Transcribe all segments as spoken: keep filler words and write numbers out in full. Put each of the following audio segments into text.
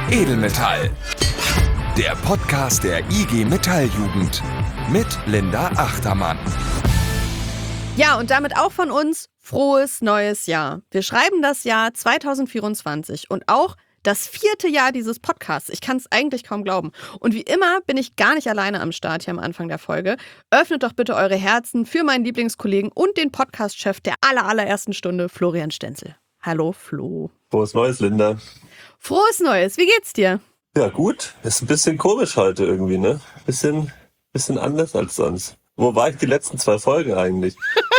Edelmetall. Der Podcast der I G Metalljugend mit Linda Achtermann. Ja, und damit auch von uns frohes neues Jahr. Wir schreiben das Jahr zwanzig vierundzwanzig und auch das vierte Jahr dieses Podcasts. Ich kann es eigentlich kaum glauben. Und wie immer bin ich gar nicht alleine am Start hier am Anfang der Folge. Öffnet doch bitte eure Herzen für meinen Lieblingskollegen und den Podcast-Chef der aller, allerersten Stunde, Florian Stenzel. Hallo, Flo. Frohes Neues, Linda. Frohes Neues. Wie geht's dir? Ja, gut. Ist ein bisschen komisch heute irgendwie, ne? Bisschen, bisschen anders als sonst. Wo war ich die letzten zwei Folgen eigentlich?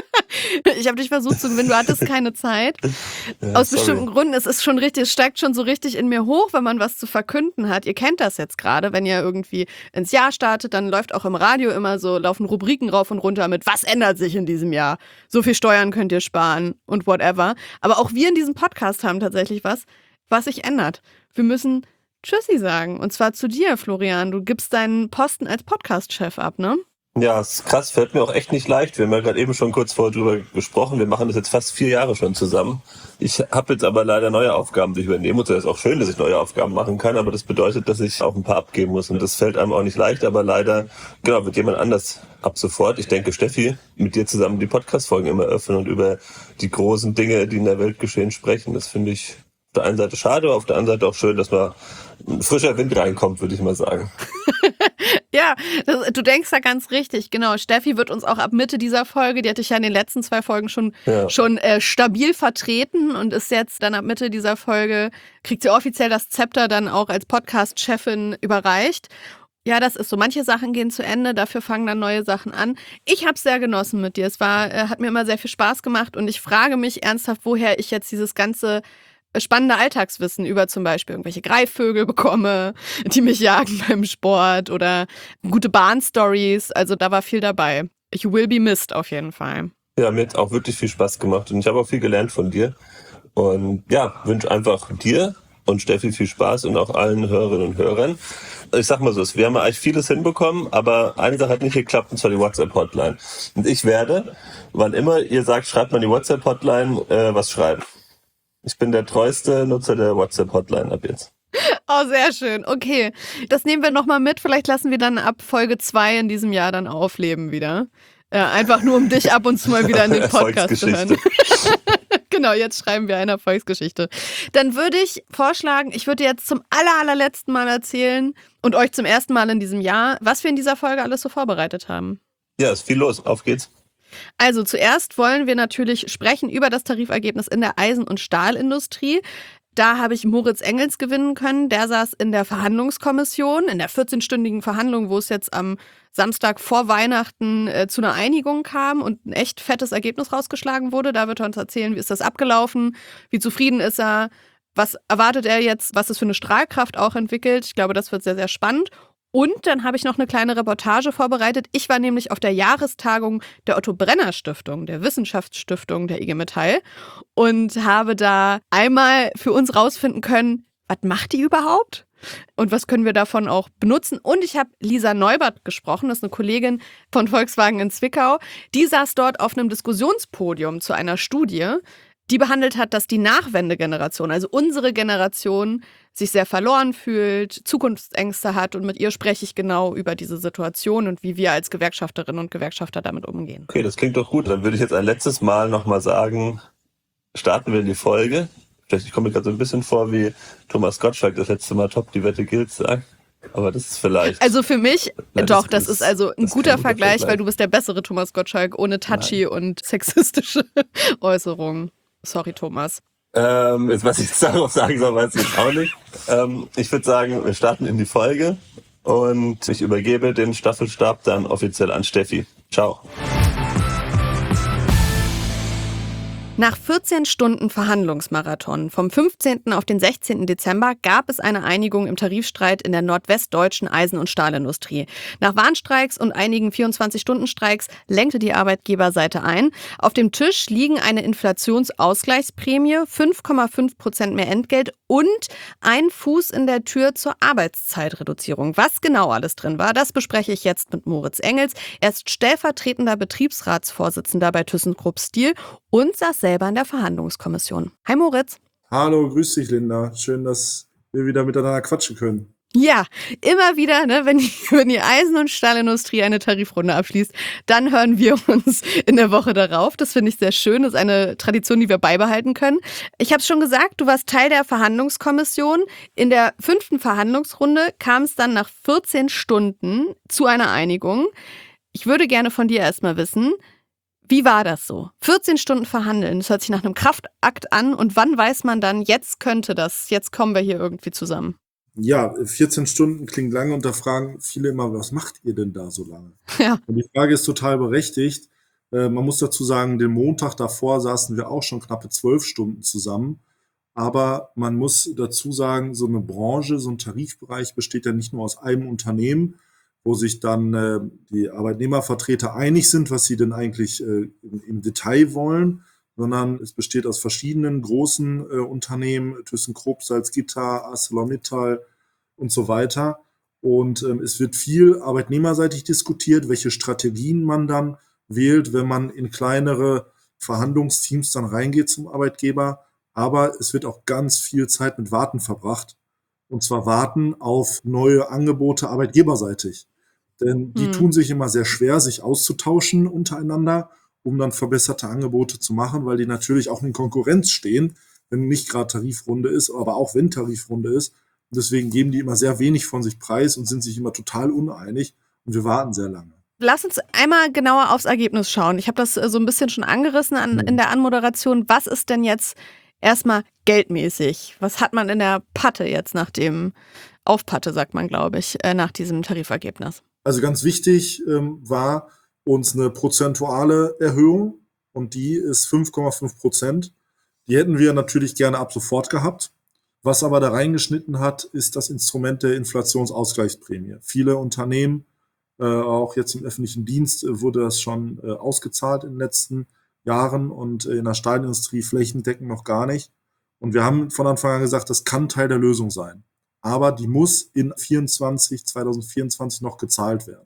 Ich habe dich versucht zu gewinnen, du hattest keine Zeit. Ja, Aus sorry. bestimmten Gründen. Es ist schon richtig, es steigt schon so richtig in mir hoch, wenn man was zu verkünden hat. Ihr kennt das jetzt gerade, wenn ihr irgendwie ins Jahr startet, dann läuft auch im Radio immer so, laufen Rubriken rauf und runter mit, was ändert sich in diesem Jahr? So viel Steuern könnt ihr sparen und whatever. Aber auch wir in diesem Podcast haben tatsächlich was, was sich ändert. Wir müssen Tschüssi sagen. Und zwar zu dir, Florian. Du gibst deinen Posten als Podcast-Chef ab, ne? Ja, ist krass. Fällt mir auch echt nicht leicht. Wir haben ja gerade eben schon kurz vorher drüber gesprochen. Wir machen das jetzt fast vier Jahre schon zusammen. Ich habe jetzt aber leider neue Aufgaben, die ich übernehme. Und es ist auch schön, dass ich neue Aufgaben machen kann. Aber das bedeutet, dass ich auch ein paar abgeben muss. Und das fällt einem auch nicht leicht. Aber leider, genau, wird jemand anders ab sofort. Ich denke, Steffi, mit dir zusammen die Podcast-Folgen immer öffnen und über die großen Dinge, die in der Welt geschehen, sprechen. Das finde ich auf der einen Seite schade, auf der anderen Seite auch schön, dass mal ein frischer Wind reinkommt, würde ich mal sagen. Ja, das, du denkst da ganz richtig, genau. Steffi wird uns auch ab Mitte dieser Folge, die hatte ich ja in den letzten zwei Folgen schon, Ja. schon äh, stabil vertreten und ist jetzt dann ab Mitte dieser Folge, kriegt sie offiziell das Zepter dann auch als Podcast-Chefin überreicht. Ja, das ist so. Manche Sachen gehen zu Ende, dafür fangen dann neue Sachen an. Ich habe es sehr genossen mit dir. Es war, äh, hat mir immer sehr viel Spaß gemacht und ich frage mich ernsthaft, woher ich jetzt dieses ganze spannende Alltagswissen über zum Beispiel irgendwelche Greifvögel bekomme, die mich jagen beim Sport oder gute Bahnstories. Also da war viel dabei. You will be missed auf jeden Fall. Ja, mir hat auch wirklich viel Spaß gemacht und ich habe auch viel gelernt von dir. Und ja, wünsche einfach dir und Steffi viel Spaß und auch allen Hörerinnen und Hörern. Ich sag mal so, wir haben ja eigentlich vieles hinbekommen, aber eine Sache hat nicht geklappt, und zwar die WhatsApp-Hotline. Und ich werde, wann immer ihr sagt, schreibt mal die WhatsApp-Hotline, äh, was schreiben. Ich bin der treueste Nutzer der WhatsApp-Hotline ab jetzt. Oh, sehr schön. Okay, das nehmen wir nochmal mit. Vielleicht lassen wir dann ab Folge zwei in diesem Jahr dann aufleben wieder. Äh, einfach nur, um dich ab und zu mal wieder in den Podcast zu hören. Genau, jetzt schreiben wir eine Erfolgsgeschichte. Dann würde ich vorschlagen, ich würde jetzt zum aller, allerletzten Mal erzählen und euch zum ersten Mal in diesem Jahr, was wir in dieser Folge alles so vorbereitet haben. Ja, ist viel los. Auf geht's. Also zuerst wollen wir natürlich sprechen über das Tarifergebnis in der Eisen- und Stahlindustrie. Da habe ich Moritz Engels gewinnen können. Der saß in der Verhandlungskommission, in der vierzehnstündigen Verhandlung, wo es jetzt am Samstag vor Weihnachten äh, zu einer Einigung kam und ein echt fettes Ergebnis rausgeschlagen wurde. Da wird er uns erzählen, wie ist das abgelaufen, wie zufrieden ist er, was erwartet er jetzt, was es für eine Strahlkraft auch entwickelt. Ich glaube, das wird sehr, sehr spannend. Und dann habe ich noch eine kleine Reportage vorbereitet. Ich war nämlich auf der Jahrestagung der Otto-Brenner-Stiftung, der Wissenschaftsstiftung der I G Metall und habe da einmal für uns rausfinden können, was macht die überhaupt? Und was können wir davon auch benutzen? Und ich habe Lisa Neubert gesprochen, das ist eine Kollegin von Volkswagen in Zwickau. Die saß dort auf einem Diskussionspodium zu einer Studie, die behandelt hat, dass die Nachwendegeneration, also unsere Generation, sich sehr verloren fühlt, Zukunftsängste hat und mit ihr spreche ich genau über diese Situation und wie wir als Gewerkschafterinnen und Gewerkschafter damit umgehen. Okay, das klingt doch gut. Dann würde ich jetzt ein letztes Mal nochmal sagen, starten wir die Folge. Vielleicht ich komme mir gerade so ein bisschen vor, wie Thomas Gottschalk das letzte Mal Top, die Wette gilt sagt. Aber das ist vielleicht... Also für mich, Nein, doch, das das, ist- ist also ein das ist guter kein guter Vergleich, Vergleich. weil du bist der bessere Thomas Gottschalk ohne touchy und sexistische Äußerungen. Sorry, Thomas. Ähm, jetzt, was ich jetzt darauf sagen soll, weiß ich jetzt auch nicht. Ähm, ich würde sagen, wir starten in die Folge und ich übergebe den Staffelstab dann offiziell an Steffi. Ciao. Nach vierzehn Stunden Verhandlungsmarathon vom fünfzehnten auf den sechzehnten Dezember gab es eine Einigung im Tarifstreit in der nordwestdeutschen Eisen- und Stahlindustrie. Nach Warnstreiks und einigen vierundzwanzig-Stunden-Streiks lenkte die Arbeitgeberseite ein. Auf dem Tisch liegen eine Inflationsausgleichsprämie, fünf Komma fünf Prozent mehr Entgelt und ein Fuß in der Tür zur Arbeitszeitreduzierung. Was genau alles drin war, das bespreche ich jetzt mit Moritz Engels. Er ist stellvertretender Betriebsratsvorsitzender bei ThyssenKrupp Steel und saß selber in der Verhandlungskommission. Hi Moritz. Hallo, grüß dich Linda. Schön, dass wir wieder miteinander quatschen können. Ja, immer wieder, ne, wenn, die, wenn die Eisen- und Stahlindustrie eine Tarifrunde abschließt, dann hören wir uns in der Woche darauf. Das finde ich sehr schön. Das ist eine Tradition, die wir beibehalten können. Ich habe es schon gesagt, du warst Teil der Verhandlungskommission. In der fünften Verhandlungsrunde kam es dann nach vierzehn Stunden zu einer Einigung. Ich würde gerne von dir erstmal wissen, wie war das so? vierzehn Stunden verhandeln, das hört sich nach einem Kraftakt an. Und wann weiß man dann, jetzt könnte das, jetzt kommen wir hier irgendwie zusammen? Ja, vierzehn Stunden klingt lange und da fragen viele immer, was macht ihr denn da so lange? Ja. Und die Frage ist total berechtigt. Äh, man muss dazu sagen, den Montag davor saßen wir auch schon knappe zwölf Stunden zusammen. Aber man muss dazu sagen, so eine Branche, so ein Tarifbereich besteht ja nicht nur aus einem Unternehmen, wo sich dann äh, die Arbeitnehmervertreter einig sind, was sie denn eigentlich äh, im, im Detail wollen, sondern es besteht aus verschiedenen großen äh, Unternehmen, ThyssenKrupp, Salzgitter, ArcelorMittal und so weiter. Und ähm, es wird viel arbeitnehmerseitig diskutiert, welche Strategien man dann wählt, wenn man in kleinere Verhandlungsteams dann reingeht zum Arbeitgeber. Aber es wird auch ganz viel Zeit mit Warten verbracht. Und zwar Warten auf neue Angebote arbeitgeberseitig. Denn die Hm. tun sich immer sehr schwer, sich auszutauschen untereinander, um dann verbesserte Angebote zu machen, weil die natürlich auch in Konkurrenz stehen, wenn nicht gerade Tarifrunde ist, aber auch wenn Tarifrunde ist. Und deswegen geben die immer sehr wenig von sich preis und sind sich immer total uneinig und wir warten sehr lange. Lass uns einmal genauer aufs Ergebnis schauen. Ich habe das äh, so ein bisschen schon angerissen an, in der Anmoderation. Was ist denn jetzt erstmal geldmäßig? Was hat man in der Patte jetzt nach dem, auf Patte sagt man, glaube ich, äh, nach diesem Tarifergebnis? Also ganz wichtig ähm, war uns eine prozentuale Erhöhung und die ist fünf Komma fünf Prozent. Die hätten wir natürlich gerne ab sofort gehabt. Was aber da reingeschnitten hat, ist das Instrument der Inflationsausgleichsprämie. Viele Unternehmen, äh, auch jetzt im öffentlichen Dienst, äh, wurde das schon äh, ausgezahlt in den letzten Jahren und äh, in der Stahlindustrie flächendeckend noch gar nicht. Und wir haben von Anfang an gesagt, das kann Teil der Lösung sein. Aber die muss in vierundzwanzig, zwanzig vierundzwanzig noch gezahlt werden.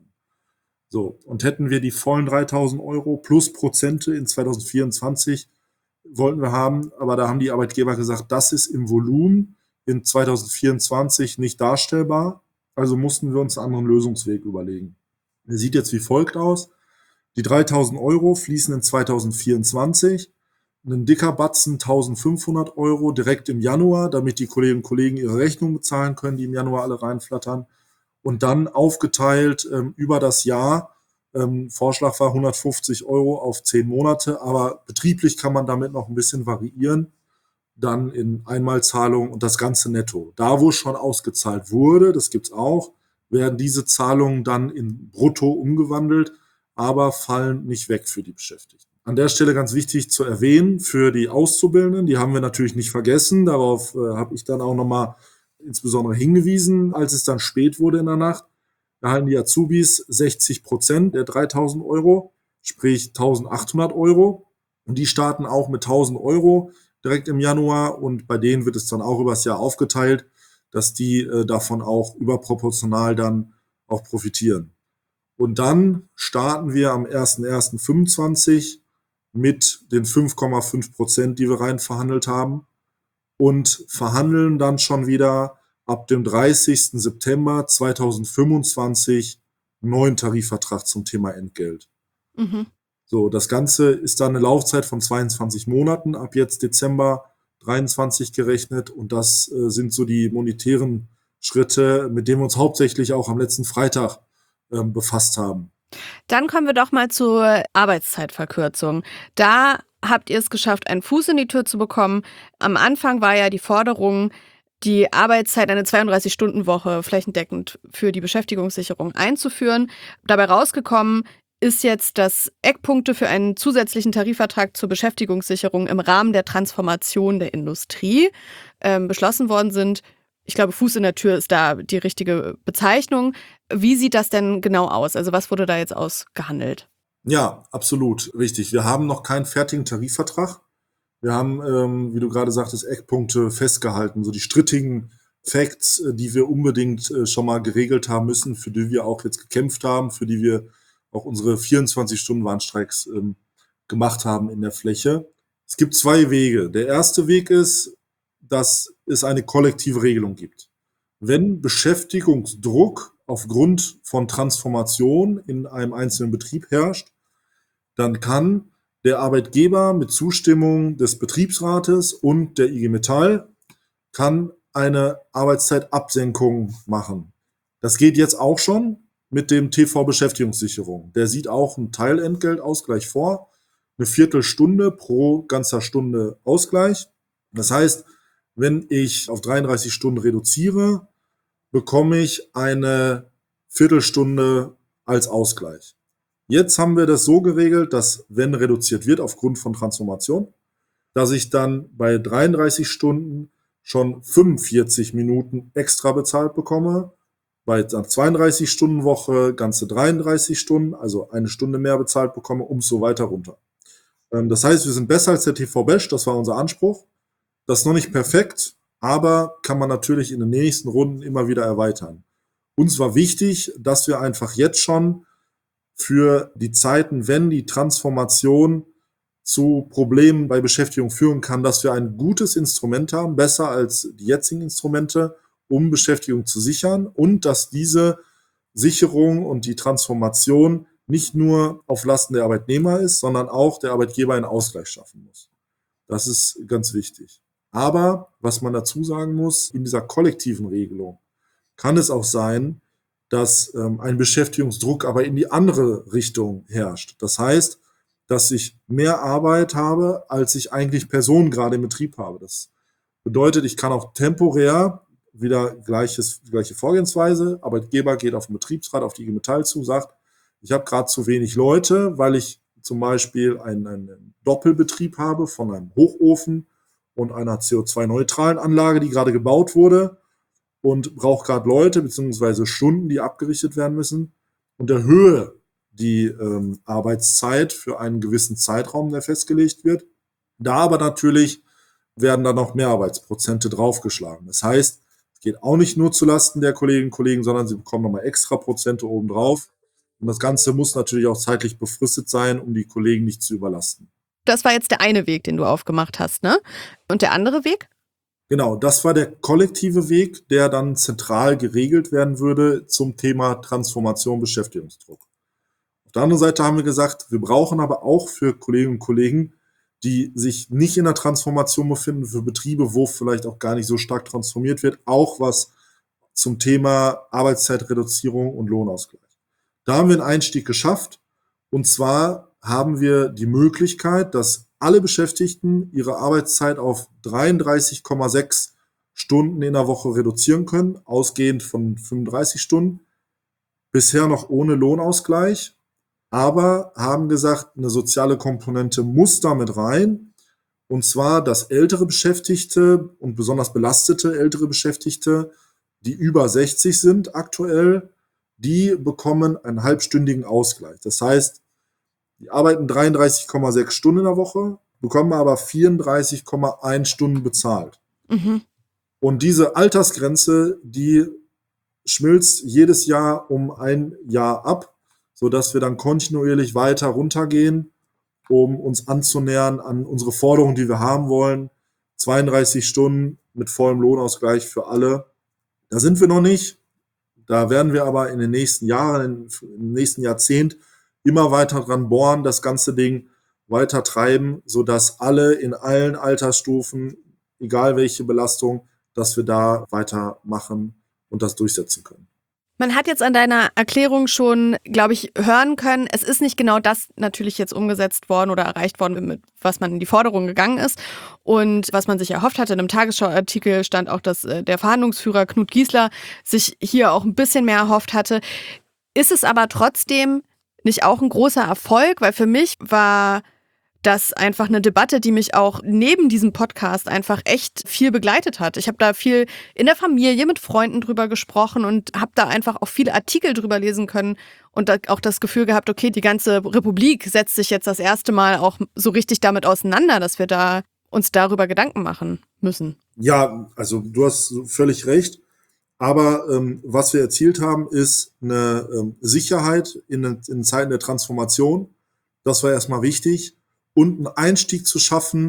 So, und hätten wir die vollen dreitausend Euro plus Prozente in zwanzig vierundzwanzig wollten wir haben, aber da haben die Arbeitgeber gesagt, das ist im Volumen in zwanzig vierundzwanzig nicht darstellbar, also mussten wir uns einen anderen Lösungsweg überlegen. Der sieht jetzt wie folgt aus. Die dreitausend Euro fließen in zwanzig vierundzwanzig, ein dicker Batzen eintausendfünfhundert Euro direkt im Januar, damit die Kolleginnen und Kollegen ihre Rechnung bezahlen können, die im Januar alle reinflattern. Und dann aufgeteilt ähm, über das Jahr. Ähm, Vorschlag war hundertfünfzig Euro auf zehn Monate, aber betrieblich kann man damit noch ein bisschen variieren. Dann in Einmalzahlung und das Ganze netto. Da, wo schon ausgezahlt wurde, das gibt's auch, werden diese Zahlungen dann in Brutto umgewandelt, aber fallen nicht weg für die Beschäftigten. An der Stelle ganz wichtig zu erwähnen, für die Auszubildenden, die haben wir natürlich nicht vergessen. Darauf äh, habe ich dann auch nochmal insbesondere hingewiesen, als es dann spät wurde in der Nacht. Erhalten die Azubis sechzig Prozent der dreitausend Euro, sprich eintausendachthundert Euro. Und die starten auch mit tausend Euro direkt im Januar. Und bei denen wird es dann auch übers Jahr aufgeteilt, dass die äh, davon auch überproportional dann auch profitieren. Und dann starten wir am ersten ersten fünfundzwanzig mit den fünf Komma fünf Prozent, die wir rein verhandelt haben und verhandeln dann schon wieder ab dem dreißigsten September zweitausendfünfundzwanzig einen neuen Tarifvertrag zum Thema Entgelt. Mhm. So, das Ganze ist dann eine Laufzeit von zweiundzwanzig Monaten, ab jetzt Dezember dreiundzwanzig gerechnet und das äh, sind so die monetären Schritte, mit denen wir uns hauptsächlich auch am letzten Freitag ähm, befasst haben. Dann kommen wir doch mal zur Arbeitszeitverkürzung. Da habt ihr es geschafft, einen Fuß in die Tür zu bekommen. Am Anfang war ja die Forderung, die Arbeitszeit, eine zweiunddreißig-Stunden-Woche flächendeckend für die Beschäftigungssicherung einzuführen. Dabei rausgekommen ist jetzt, dass Eckpunkte für einen zusätzlichen Tarifvertrag zur Beschäftigungssicherung im Rahmen der Transformation der Industrie ähm, beschlossen worden sind. Ich glaube, Fuß in der Tür ist da die richtige Bezeichnung. Wie sieht das denn genau aus? Also was wurde da jetzt ausgehandelt? Ja, absolut richtig. Wir haben noch keinen fertigen Tarifvertrag. Wir haben, ähm, wie du gerade sagtest, Eckpunkte festgehalten, so die strittigen Facts, äh, die wir unbedingt äh, schon mal geregelt haben müssen, für die wir auch jetzt gekämpft haben, für die wir auch unsere vierundzwanzig-Stunden-Warnstreiks ähm, gemacht haben in der Fläche. Es gibt zwei Wege. Der erste Weg ist, dass es eine kollektive Regelung gibt. Wenn Beschäftigungsdruck aufgrund von Transformation in einem einzelnen Betrieb herrscht, dann kann der Arbeitgeber mit Zustimmung des Betriebsrates und der I G Metall kann eine Arbeitszeitabsenkung machen. Das geht jetzt auch schon mit dem T V-Beschäftigungssicherung. Der sieht auch einen Teilentgeltausgleich vor, eine Viertelstunde pro ganzer Stunde Ausgleich. Das heißt, wenn ich auf dreiunddreißig Stunden reduziere, bekomme ich eine Viertelstunde als Ausgleich. Jetzt haben wir das so geregelt, dass wenn reduziert wird aufgrund von Transformation, dass ich dann bei dreiunddreißig Stunden schon fünfundvierzig Minuten extra bezahlt bekomme, bei einer zweiunddreißig-Stunden-Woche ganze dreiunddreißig Stunden, also eine Stunde mehr bezahlt bekomme und so weiter runter. Das heißt, wir sind besser als der T V-Besch, das war unser Anspruch. Das ist noch nicht perfekt, aber kann man natürlich in den nächsten Runden immer wieder erweitern. Uns war wichtig, dass wir einfach jetzt schon für die Zeiten, wenn die Transformation zu Problemen bei Beschäftigung führen kann, dass wir ein gutes Instrument haben, besser als die jetzigen Instrumente, um Beschäftigung zu sichern und dass diese Sicherung und die Transformation nicht nur auf Lasten der Arbeitnehmer ist, sondern auch der Arbeitgeber einen Ausgleich schaffen muss. Das ist ganz wichtig. Aber was man dazu sagen muss, in dieser kollektiven Regelung kann es auch sein, dass ähm, ein Beschäftigungsdruck aber in die andere Richtung herrscht. Das heißt, dass ich mehr Arbeit habe, als ich eigentlich Personen gerade im Betrieb habe. Das bedeutet, ich kann auch temporär wieder gleiches, gleiche Vorgehensweise. Arbeitgeber geht auf den Betriebsrat, auf die I G Metall zu, sagt, ich habe gerade zu wenig Leute, weil ich zum Beispiel einen, einen Doppelbetrieb habe von einem Hochofen und einer C O zwei neutralen Anlage, die gerade gebaut wurde und brauche gerade Leute bzw. Stunden, die abgerichtet werden müssen und erhöhe die ähm, Arbeitszeit für einen gewissen Zeitraum, der festgelegt wird. Da aber natürlich werden da noch mehr Arbeitsprozente draufgeschlagen. Das heißt, es geht auch nicht nur zulasten der Kolleginnen und Kollegen, sondern sie bekommen nochmal extra Prozente obendrauf. Und das Ganze muss natürlich auch zeitlich befristet sein, um die Kollegen nicht zu überlasten. Das war jetzt der eine Weg, den du aufgemacht hast, ne? Und der andere Weg? Genau, das war der kollektive Weg, der dann zentral geregelt werden würde zum Thema Transformation, Beschäftigungsdruck. Auf der anderen Seite haben wir gesagt, wir brauchen aber auch für Kolleginnen und Kollegen, die sich nicht in der Transformation befinden, für Betriebe, wo vielleicht auch gar nicht so stark transformiert wird, auch was zum Thema Arbeitszeitreduzierung und Lohnausgleich. Da haben wir einen Einstieg geschafft und zwar haben wir die Möglichkeit, dass alle Beschäftigten ihre Arbeitszeit auf dreiunddreißig Komma sechs Stunden in der Woche reduzieren können, ausgehend von fünfunddreißig Stunden, bisher noch ohne Lohnausgleich, aber haben gesagt, eine soziale Komponente muss damit rein, und zwar, dass ältere Beschäftigte und besonders belastete ältere Beschäftigte, die über sechzig sind aktuell, die bekommen einen halbstündigen Ausgleich. Das heißt, die arbeiten dreiunddreißig Komma sechs Stunden in der Woche, bekommen aber vierunddreißig Komma eins Stunden bezahlt. Mhm. Und diese Altersgrenze, die schmilzt jedes Jahr um ein Jahr ab, sodass wir dann kontinuierlich weiter runtergehen, um uns anzunähern an unsere Forderungen, die wir haben wollen. zweiunddreißig Stunden mit vollem Lohnausgleich für alle. Da sind wir noch nicht. Da werden wir aber in den nächsten Jahren, im nächsten Jahrzehnt immer weiter dran bohren, das ganze Ding weiter treiben, sodass alle in allen Altersstufen, egal welche Belastung, dass wir da weitermachen und das durchsetzen können. Man hat jetzt an deiner Erklärung schon, glaube ich, hören können, es ist nicht genau das natürlich jetzt umgesetzt worden oder erreicht worden, mit was man in die Forderung gegangen ist und was man sich erhofft hatte. In einem Tagesschau-Artikel stand auch, dass der Verhandlungsführer Knut Giesler sich hier auch ein bisschen mehr erhofft hatte. Ist es aber trotzdem nicht auch ein großer Erfolg? Weil für mich war das einfach eine Debatte, die mich auch neben diesem Podcast einfach echt viel begleitet hat. Ich habe da viel in der Familie mit Freunden drüber gesprochen und habe da einfach auch viele Artikel drüber lesen können und auch das Gefühl gehabt, okay, die ganze Republik setzt sich jetzt das erste Mal auch so richtig damit auseinander, dass wir da uns darüber Gedanken machen müssen. Ja, also du hast völlig recht. Aber ähm, was wir erzielt haben, ist eine ähm, Sicherheit in, in Zeiten der Transformation. Das war erstmal wichtig. Und einen Einstieg zu schaffen,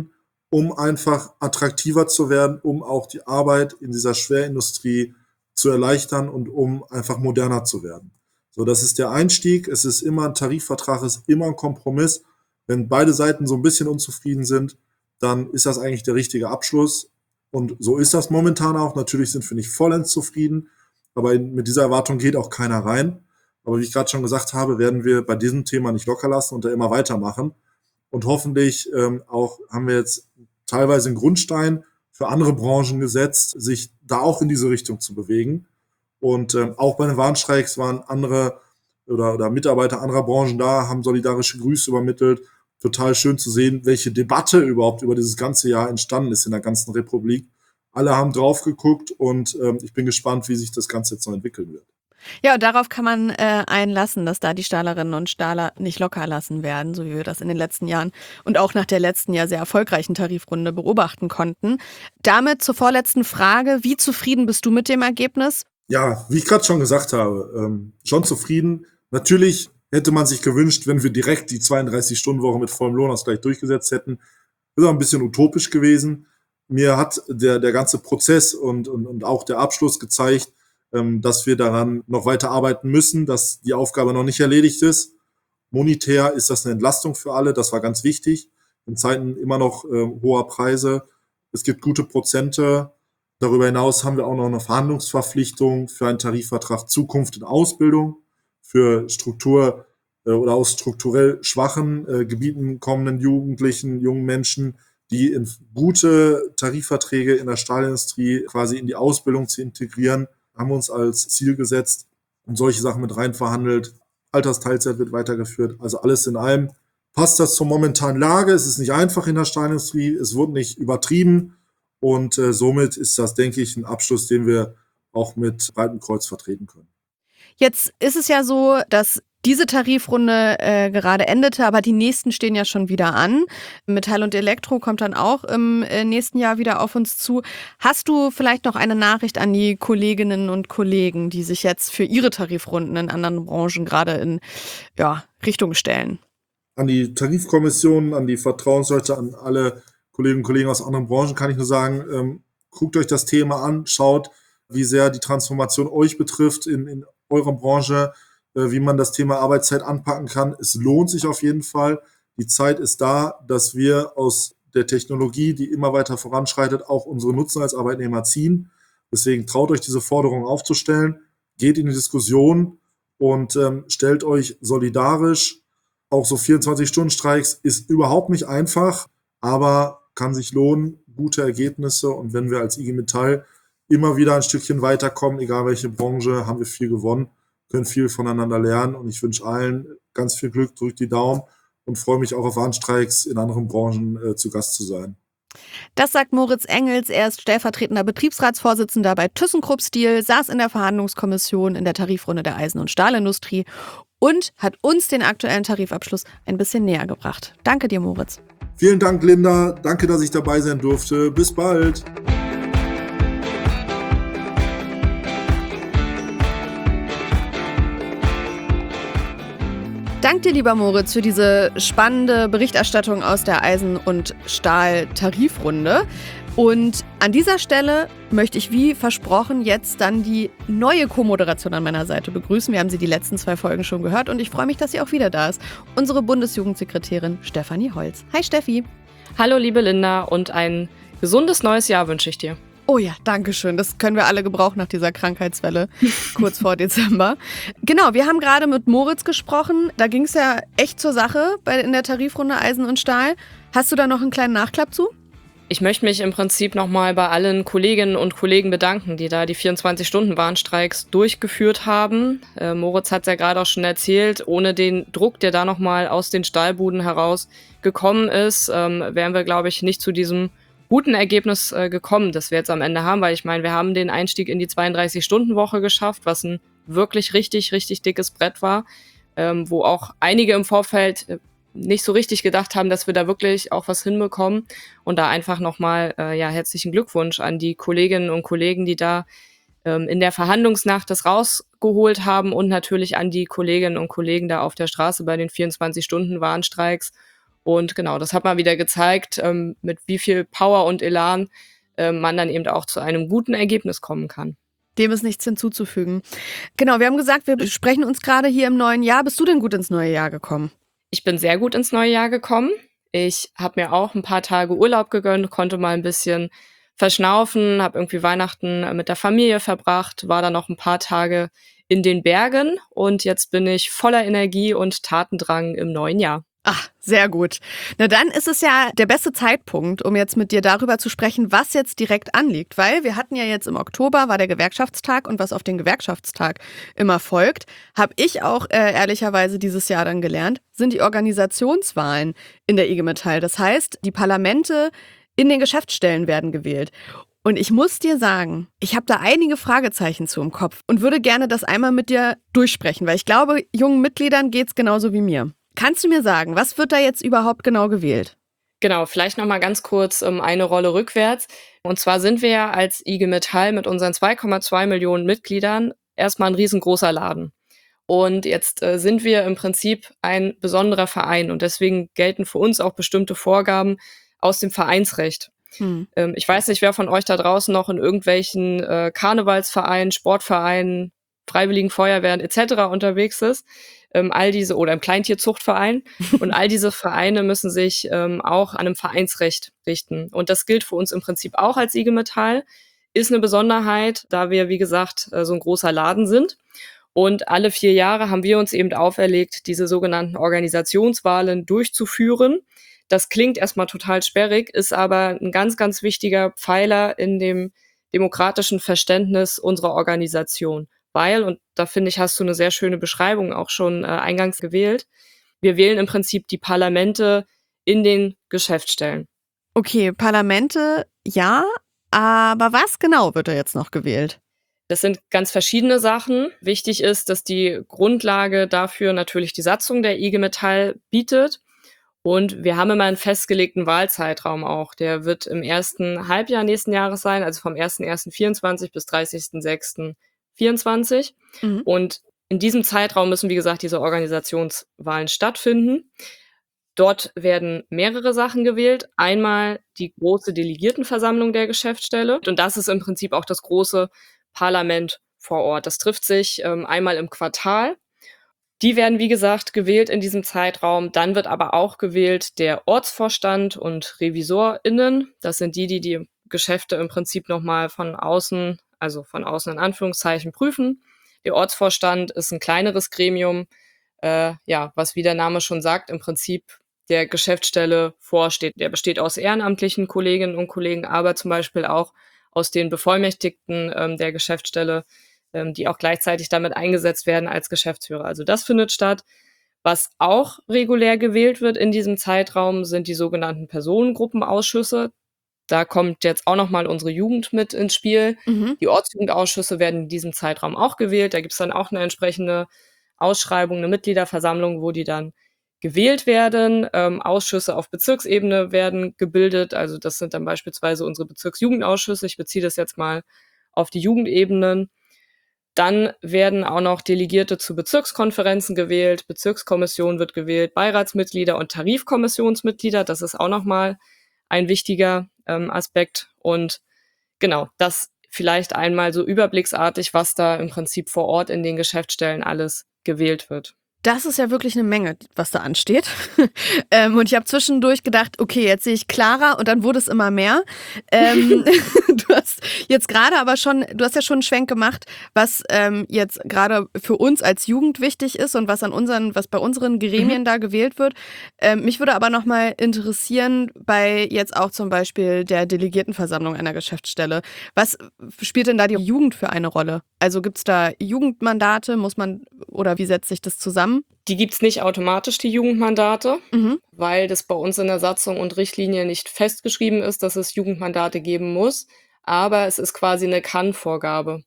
um einfach attraktiver zu werden, um auch die Arbeit in dieser Schwerindustrie zu erleichtern und um einfach moderner zu werden. So, das ist der Einstieg. Es ist immer ein Tarifvertrag, es ist immer ein Kompromiss. Wenn beide Seiten so ein bisschen unzufrieden sind, dann ist das eigentlich der richtige Abschluss. Und so ist das momentan auch. Natürlich sind wir nicht vollends zufrieden, aber in, mit dieser Erwartung geht auch keiner rein. Aber wie ich gerade schon gesagt habe, werden wir bei diesem Thema nicht locker lassen und da immer weitermachen. Und hoffentlich ähm, auch haben wir jetzt teilweise einen Grundstein für andere Branchen gesetzt, sich da auch in diese Richtung zu bewegen. Und ähm, auch bei den Warnstreiks waren andere oder, oder Mitarbeiter anderer Branchen da, haben solidarische Grüße übermittelt. Total schön zu sehen, welche Debatte überhaupt über dieses ganze Jahr entstanden ist in der ganzen Republik. Alle haben drauf geguckt und ähm, ich bin gespannt, wie sich das Ganze jetzt noch entwickeln wird. Ja, und darauf kann man äh, einlassen, dass da die Stahlerinnen und Stahler nicht locker lassen werden, so wie wir das in den letzten Jahren und auch nach der letzten Jahr sehr erfolgreichen Tarifrunde beobachten konnten. Damit zur vorletzten Frage. Wie zufrieden bist du mit dem Ergebnis? Ja, wie ich gerade schon gesagt habe, ähm, schon zufrieden. Natürlich hätte man sich gewünscht, wenn wir direkt die zweiunddreißig-Stunden-Woche mit vollem Lohnausgleich durchgesetzt hätten. Das ist auch ein bisschen utopisch gewesen. Mir hat der, der ganze Prozess und, und, und auch der Abschluss gezeigt, ähm, dass wir daran noch weiter arbeiten müssen, dass die Aufgabe noch nicht erledigt ist. Monetär ist das eine Entlastung für alle, das war ganz wichtig. In Zeiten immer noch äh, hoher Preise. Es gibt gute Prozente. Darüber hinaus haben wir auch noch eine Verhandlungsverpflichtung für einen Tarifvertrag Zukunft in Ausbildung für Struktur äh, oder aus strukturell schwachen äh, Gebieten kommenden Jugendlichen, jungen Menschen, die in gute Tarifverträge in der Stahlindustrie quasi in die Ausbildung zu integrieren, haben wir uns als Ziel gesetzt und solche Sachen mit rein verhandelt. Altersteilzeit wird weitergeführt. Also alles in allem passt das zur momentanen Lage. Es ist nicht einfach in der Stahlindustrie. Es wird nicht übertrieben. Und äh, somit ist das, denke ich, ein Abschluss, den wir auch mit breitem Kreuz vertreten können. Jetzt ist es ja so, dass diese Tarifrunde äh, gerade endete, aber die nächsten stehen ja schon wieder an. Metall und Elektro kommt dann auch im äh, nächsten Jahr wieder auf uns zu. Hast du vielleicht noch eine Nachricht an die Kolleginnen und Kollegen, die sich jetzt für ihre Tarifrunden in anderen Branchen gerade in ja, Richtung stellen? An die Tarifkommission, an die Vertrauensleute, an alle Kolleginnen und Kollegen aus anderen Branchen kann ich nur sagen, ähm, guckt euch das Thema an, schaut, wie sehr die Transformation euch betrifft in, in eurer Branche, äh, wie man das Thema Arbeitszeit anpacken kann. Es lohnt sich auf jeden Fall. Die Zeit ist da, dass wir aus der Technologie, die immer weiter voranschreitet, auch unsere Nutzen als Arbeitnehmer ziehen. Deswegen traut euch, diese Forderung aufzustellen, geht in die Diskussion und ähm, stellt euch solidarisch. Auch so vierundzwanzig-Stunden-Streiks ist überhaupt nicht einfach, aber kann sich lohnen, gute Ergebnisse. Und wenn wir als I G Metall immer wieder ein Stückchen weiterkommen, egal welche Branche, haben wir viel gewonnen, können viel voneinander lernen. Und ich wünsche allen ganz viel Glück, drückt die Daumen und freue mich auch auf Warnstreiks in anderen Branchen äh, zu Gast zu sein. Das sagt Moritz Engels. Er ist stellvertretender Betriebsratsvorsitzender bei ThyssenKrupp Steel, saß in der Verhandlungskommission in der Tarifrunde der Eisen- und Stahlindustrie und hat uns den aktuellen Tarifabschluss ein bisschen näher gebracht. Danke dir, Moritz. Vielen Dank, Linda. Danke, dass ich dabei sein durfte. Bis bald. Dank dir, lieber Moritz, für diese spannende Berichterstattung aus der Eisen- und Stahl-Tarifrunde. Und an dieser Stelle möchte ich, wie versprochen, jetzt dann die neue Co-Moderation an meiner Seite begrüßen. Wir haben sie die letzten zwei Folgen schon gehört und ich freue mich, dass sie auch wieder da ist. Unsere Bundesjugendsekretärin Stefanie Holz. Hi Steffi. Hallo liebe Linda und ein gesundes neues Jahr wünsche ich dir. Oh ja, danke schön. Das können wir alle gebrauchen nach dieser Krankheitswelle kurz vor Dezember. Genau, wir haben gerade mit Moritz gesprochen. Da ging es ja echt zur Sache bei, in der Tarifrunde Eisen und Stahl. Hast du da noch einen kleinen Nachklapp zu? Ich möchte mich im Prinzip nochmal bei allen Kolleginnen und Kollegen bedanken, die da die vierundzwanzig-Stunden-Warnstreiks durchgeführt haben. Äh, Moritz hat es ja gerade auch schon erzählt, ohne den Druck, der da nochmal aus den Stahlbuden heraus gekommen ist, ähm, wären wir, glaube ich, nicht zu diesem guten Ergebnis äh, gekommen, das wir jetzt am Ende haben, weil ich meine, wir haben den Einstieg in die zweiunddreißig-Stunden-Woche geschafft, was ein wirklich richtig, richtig dickes Brett war, ähm, wo auch einige im Vorfeld äh, nicht so richtig gedacht haben, dass wir da wirklich auch was hinbekommen. Und da einfach nochmal äh, ja, herzlichen Glückwunsch an die Kolleginnen und Kollegen, die da ähm, in der Verhandlungsnacht das rausgeholt haben und natürlich an die Kolleginnen und Kollegen da auf der Straße bei den vierundzwanzig-Stunden-Warnstreiks. Und genau, das hat mal wieder gezeigt, ähm, mit wie viel Power und Elan äh, man dann eben auch zu einem guten Ergebnis kommen kann. Dem ist nichts hinzuzufügen. Genau, wir haben gesagt, wir besprechen uns gerade hier im neuen Jahr. Bist du denn gut ins neue Jahr gekommen? Ich bin sehr gut ins neue Jahr gekommen. Ich habe mir auch ein paar Tage Urlaub gegönnt, konnte mal ein bisschen verschnaufen, habe irgendwie Weihnachten mit der Familie verbracht, war dann noch ein paar Tage in den Bergen und jetzt bin ich voller Energie und Tatendrang im neuen Jahr. Ach, sehr gut. Na dann ist es ja der beste Zeitpunkt, um jetzt mit dir darüber zu sprechen, was jetzt direkt anliegt. Weil wir hatten ja jetzt im Oktober, war der Gewerkschaftstag und was auf den Gewerkschaftstag immer folgt, habe ich auch äh, ehrlicherweise dieses Jahr dann gelernt, sind die Organisationswahlen in der I G Metall. Das heißt, die Parlamente in den Geschäftsstellen werden gewählt. Und ich muss dir sagen, ich habe da einige Fragezeichen zu im Kopf und würde gerne das einmal mit dir durchsprechen, weil ich glaube, jungen Mitgliedern geht's genauso wie mir. Kannst du mir sagen, was wird da jetzt überhaupt genau gewählt? Genau, vielleicht noch mal ganz kurz um, eine Rolle rückwärts. Und zwar sind wir ja als I G Metall mit unseren zwei Komma zwei Millionen Mitgliedern erstmal ein riesengroßer Laden. Und jetzt äh, sind wir im Prinzip ein besonderer Verein und deswegen gelten für uns auch bestimmte Vorgaben aus dem Vereinsrecht. Hm. Ähm, ich weiß nicht, wer von euch da draußen noch in irgendwelchen äh, Karnevalsvereinen, Sportvereinen, Freiwilligen Feuerwehren et cetera unterwegs ist. Ähm, all diese oder im Kleintierzuchtverein und all diese Vereine müssen sich ähm, auch an einem Vereinsrecht richten. Und das gilt für uns im Prinzip auch als I G Metall. Ist eine Besonderheit, da wir, wie gesagt, äh, so ein großer Laden sind. Und alle vier Jahre haben wir uns eben auferlegt, diese sogenannten Organisationswahlen durchzuführen. Das klingt erstmal total sperrig, ist aber ein ganz, ganz wichtiger Pfeiler in dem demokratischen Verständnis unserer Organisation. Weil, und da finde ich, hast du eine sehr schöne Beschreibung auch schon äh, eingangs gewählt, wir wählen im Prinzip die Parlamente in den Geschäftsstellen. Okay, Parlamente, ja, aber was genau wird da jetzt noch gewählt? Das sind ganz verschiedene Sachen. Wichtig ist, dass die Grundlage dafür natürlich die Satzung der I G Metall bietet. Und wir haben immer einen festgelegten Wahlzeitraum auch. Der wird im ersten Halbjahr nächsten Jahres sein, also vom ersten ersten vierundzwanzig bis dreißigsten sechsten vierundzwanzig. Mhm. Und in diesem Zeitraum müssen, wie gesagt, diese Organisationswahlen stattfinden. Dort werden mehrere Sachen gewählt. Einmal die große Delegiertenversammlung der Geschäftsstelle. Und das ist im Prinzip auch das große Parlament vor Ort. Das trifft sich ähm, einmal im Quartal. Die werden, wie gesagt, gewählt in diesem Zeitraum. Dann wird aber auch gewählt der Ortsvorstand und RevisorInnen. Das sind die, die die Geschäfte im Prinzip nochmal von außen, also von außen in Anführungszeichen, prüfen. Der Ortsvorstand ist ein kleineres Gremium, äh, ja, was wie der Name schon sagt, im Prinzip der Geschäftsstelle vorsteht. Der besteht aus ehrenamtlichen Kolleginnen und Kollegen, aber zum Beispiel auch aus den Bevollmächtigten ähm, der Geschäftsstelle, ähm, die auch gleichzeitig damit eingesetzt werden als Geschäftsführer. Also das findet statt. Was auch regulär gewählt wird in diesem Zeitraum, sind die sogenannten Personengruppenausschüsse. Da kommt jetzt auch nochmal unsere Jugend mit ins Spiel. Mhm. Die Ortsjugendausschüsse werden in diesem Zeitraum auch gewählt. Da gibt es dann auch eine entsprechende Ausschreibung, eine Mitgliederversammlung, wo die dann gewählt werden. Ähm, Ausschüsse auf Bezirksebene werden gebildet. Also das sind dann beispielsweise unsere Bezirksjugendausschüsse. Ich beziehe das jetzt mal auf die Jugendebenen. Dann werden auch noch Delegierte zu Bezirkskonferenzen gewählt. Bezirkskommission wird gewählt, Beiratsmitglieder und Tarifkommissionsmitglieder. Das ist auch nochmal ein wichtiger ähm, Aspekt. Und genau, das vielleicht einmal so überblicksartig, was da im Prinzip vor Ort in den Geschäftsstellen alles gewählt wird. Das ist ja wirklich eine Menge, was da ansteht. ähm, und ich habe zwischendurch gedacht, okay, jetzt sehe ich klarer und dann wurde es immer mehr. Ähm, du hast jetzt gerade aber schon, du hast ja schon einen Schwenk gemacht, was ähm, jetzt gerade für uns als Jugend wichtig ist und was an unseren, was bei unseren Gremien mhm. da gewählt wird. Ähm, mich würde aber nochmal interessieren, bei jetzt auch zum Beispiel der Delegiertenversammlung einer Geschäftsstelle. Was spielt denn da die Jugend für eine Rolle? Also gibt es da Jugendmandate, muss man, oder wie setzt sich das zusammen? Die gibt's nicht automatisch, die Jugendmandate, mhm. weil das bei uns in der Satzung und Richtlinie nicht festgeschrieben ist, dass es Jugendmandate geben muss. Aber es ist quasi eine Kann-Vorgabe.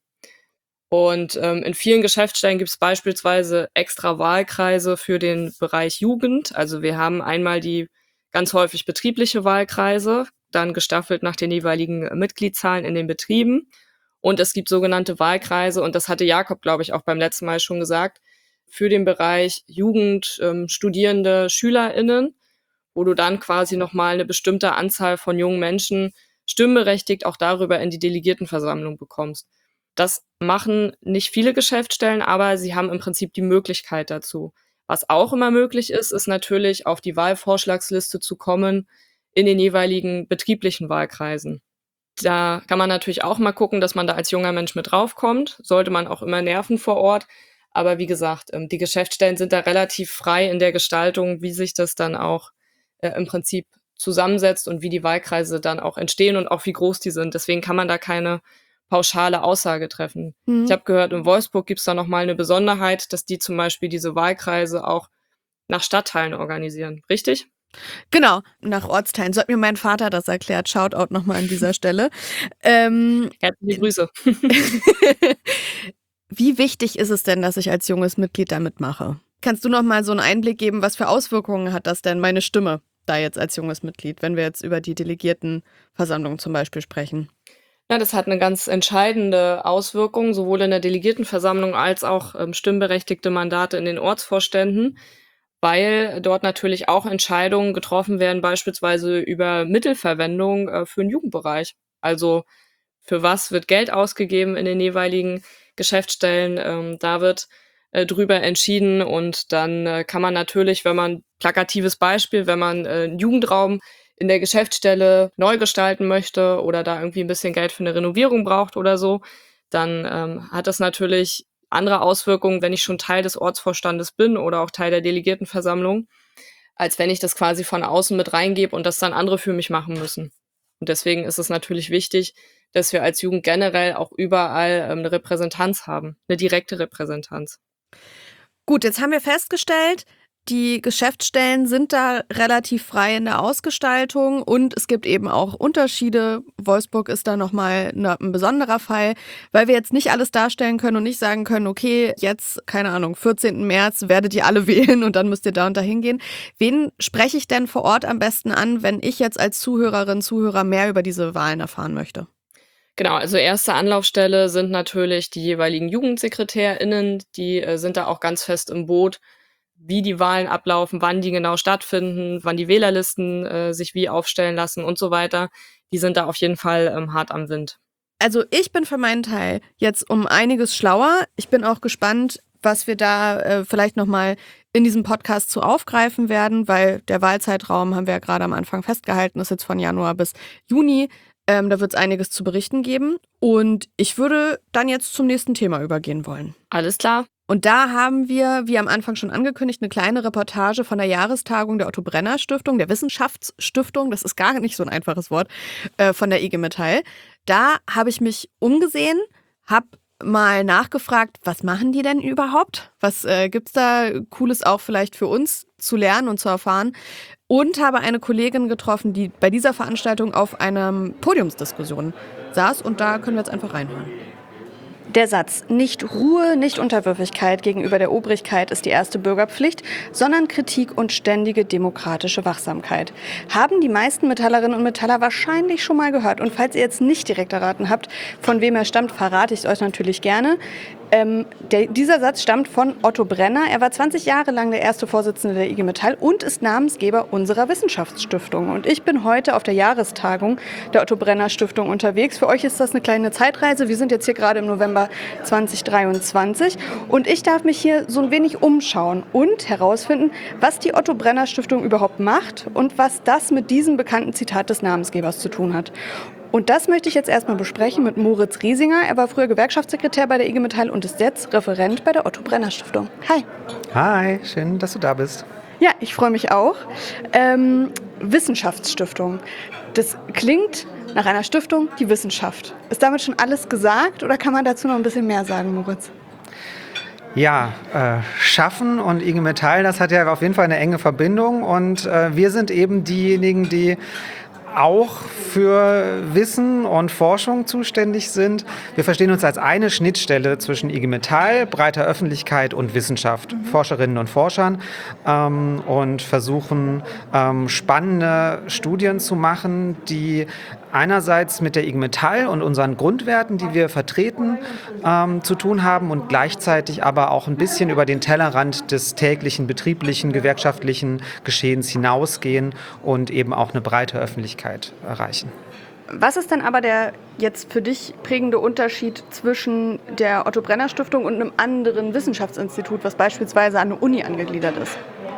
Und ähm, in vielen Geschäftsstellen gibt es beispielsweise extra Wahlkreise für den Bereich Jugend. Also wir haben einmal die ganz häufig betriebliche Wahlkreise, dann gestaffelt nach den jeweiligen Mitgliedszahlen in den Betrieben. Und es gibt sogenannte Wahlkreise, und das hatte Jakob, glaube ich, auch beim letzten Mal schon gesagt, für den Bereich Jugend, ähm, Studierende, SchülerInnen, wo du dann quasi nochmal eine bestimmte Anzahl von jungen Menschen stimmberechtigt auch darüber in die Delegiertenversammlung bekommst. Das machen nicht viele Geschäftsstellen, aber sie haben im Prinzip die Möglichkeit dazu. Was auch immer möglich ist, ist natürlich auf die Wahlvorschlagsliste zu kommen in den jeweiligen betrieblichen Wahlkreisen. Da kann man natürlich auch mal gucken, dass man da als junger Mensch mit draufkommt. Sollte man auch immer nerven vor Ort. Aber wie gesagt, die Geschäftsstellen sind da relativ frei in der Gestaltung, wie sich das dann auch äh, im Prinzip zusammensetzt und wie die Wahlkreise dann auch entstehen und auch wie groß die sind. Deswegen kann man da keine pauschale Aussage treffen. Mhm. Ich habe gehört, in Wolfsburg gibt es da nochmal eine Besonderheit, dass die zum Beispiel diese Wahlkreise auch nach Stadtteilen organisieren. Richtig? Genau, nach Ortsteilen. So hat mir mein Vater das erklärt. Shoutout nochmal an dieser Stelle. Ähm, Herzliche Grüße. Wie wichtig ist es denn, dass ich als junges Mitglied da mitmache? Kannst du noch mal so einen Einblick geben, was für Auswirkungen hat das denn, meine Stimme, da jetzt als junges Mitglied, wenn wir jetzt über die Delegiertenversammlung zum Beispiel sprechen? Ja, das hat eine ganz entscheidende Auswirkung, sowohl in der Delegiertenversammlung als auch ähm, stimmberechtigte Mandate in den Ortsvorständen, weil dort natürlich auch Entscheidungen getroffen werden, beispielsweise über Mittelverwendung äh, für den Jugendbereich. Also für was wird Geld ausgegeben in den jeweiligen Geschäftsstellen, ähm, da wird äh, drüber entschieden und dann äh, kann man natürlich, wenn man, plakatives Beispiel, wenn man äh, einen Jugendraum in der Geschäftsstelle neu gestalten möchte oder da irgendwie ein bisschen Geld für eine Renovierung braucht oder so, dann ähm, hat das natürlich andere Auswirkungen, wenn ich schon Teil des Ortsvorstandes bin oder auch Teil der Delegiertenversammlung, als wenn ich das quasi von außen mit reingebe und das dann andere für mich machen müssen. Und deswegen ist es natürlich wichtig, dass wir als Jugend generell auch überall ähm, eine Repräsentanz haben, eine direkte Repräsentanz. Gut, jetzt haben wir festgestellt, die Geschäftsstellen sind da relativ frei in der Ausgestaltung und es gibt eben auch Unterschiede. Wolfsburg ist da nochmal ein besonderer Fall, weil wir jetzt nicht alles darstellen können und nicht sagen können, okay, jetzt, keine Ahnung, vierzehnten März werdet ihr alle wählen und dann müsst ihr da und da hingehen. Wen spreche ich denn vor Ort am besten an, wenn ich jetzt als Zuhörerin, Zuhörer mehr über diese Wahlen erfahren möchte? Genau, also erste Anlaufstelle sind natürlich die jeweiligen JugendsekretärInnen, die äh, sind da auch ganz fest im Boot, wie die Wahlen ablaufen, wann die genau stattfinden, wann die Wählerlisten äh, sich wie aufstellen lassen und so weiter. Die sind da auf jeden Fall ähm, hart am Wind. Also ich bin für meinen Teil jetzt um einiges schlauer. Ich bin auch gespannt, was wir da äh, vielleicht nochmal in diesem Podcast zu aufgreifen werden, weil der Wahlzeitraum, haben wir ja gerade am Anfang festgehalten, ist jetzt von Januar bis Juni. Ähm, da wird es einiges zu berichten geben. Und ich würde dann jetzt zum nächsten Thema übergehen wollen. Alles klar. Und da haben wir, wie am Anfang schon angekündigt, eine kleine Reportage von der Jahrestagung der Otto-Brenner-Stiftung, der Wissenschaftsstiftung, das ist gar nicht so ein einfaches Wort, äh, von der I G Metall. Da habe ich mich umgesehen, habe mal nachgefragt, was machen die denn überhaupt? Was äh, gibt's da Cooles auch vielleicht für uns zu lernen und zu erfahren? Und habe eine Kollegin getroffen, die bei dieser Veranstaltung auf einer Podiumsdiskussion saß und da können wir jetzt einfach reinhören. Der Satz "Nicht Ruhe, nicht Unterwürfigkeit gegenüber der Obrigkeit ist die erste Bürgerpflicht, sondern Kritik und ständige demokratische Wachsamkeit" haben die meisten Metallerinnen und Metaller wahrscheinlich schon mal gehört. Und falls ihr jetzt nicht direkt erraten habt, von wem er stammt, verrate ich es euch natürlich gerne. Ähm, der, dieser Satz stammt von Otto Brenner. Er war zwanzig Jahre lang der erste Vorsitzende der I G Metall und ist Namensgeber unserer Wissenschaftsstiftung. Und ich bin heute auf der Jahrestagung der Otto Brenner Stiftung unterwegs. Für euch ist das eine kleine Zeitreise. Wir sind jetzt hier gerade im November zwanzig dreiundzwanzig und ich darf mich hier so ein wenig umschauen und herausfinden, was die Otto Brenner Stiftung überhaupt macht und was das mit diesem bekannten Zitat des Namensgebers zu tun hat. Und das möchte ich jetzt erstmal besprechen mit Moritz Riesinger. Er war früher Gewerkschaftssekretär bei der I G Metall und ist jetzt Referent bei der Otto Brenner Stiftung. Hi. Hi, schön, dass du da bist. Ja, ich freue mich auch. Ähm, Wissenschaftsstiftung. Das klingt nach einer Stiftung, die Wissenschaft. Ist damit schon alles gesagt oder kann man dazu noch ein bisschen mehr sagen, Moritz? Ja, äh, Schaffen und I G Metall, das hat ja auf jeden Fall eine enge Verbindung und äh, wir sind eben diejenigen, die auch für Wissen und Forschung zuständig sind. Wir verstehen uns als eine Schnittstelle zwischen I G Metall, breiter Öffentlichkeit und Wissenschaft, mhm. Forscherinnen und Forschern ähm, und versuchen ähm, spannende Studien zu machen, die einerseits mit der I G Metall und unseren Grundwerten, die wir vertreten, ähm, zu tun haben und gleichzeitig aber auch ein bisschen über den Tellerrand des täglichen betrieblichen, gewerkschaftlichen Geschehens hinausgehen und eben auch eine breite Öffentlichkeit erreichen. Was ist denn aber der jetzt für dich prägende Unterschied zwischen der Otto-Brenner-Stiftung und einem anderen Wissenschaftsinstitut, was beispielsweise an eine Uni angegliedert ist?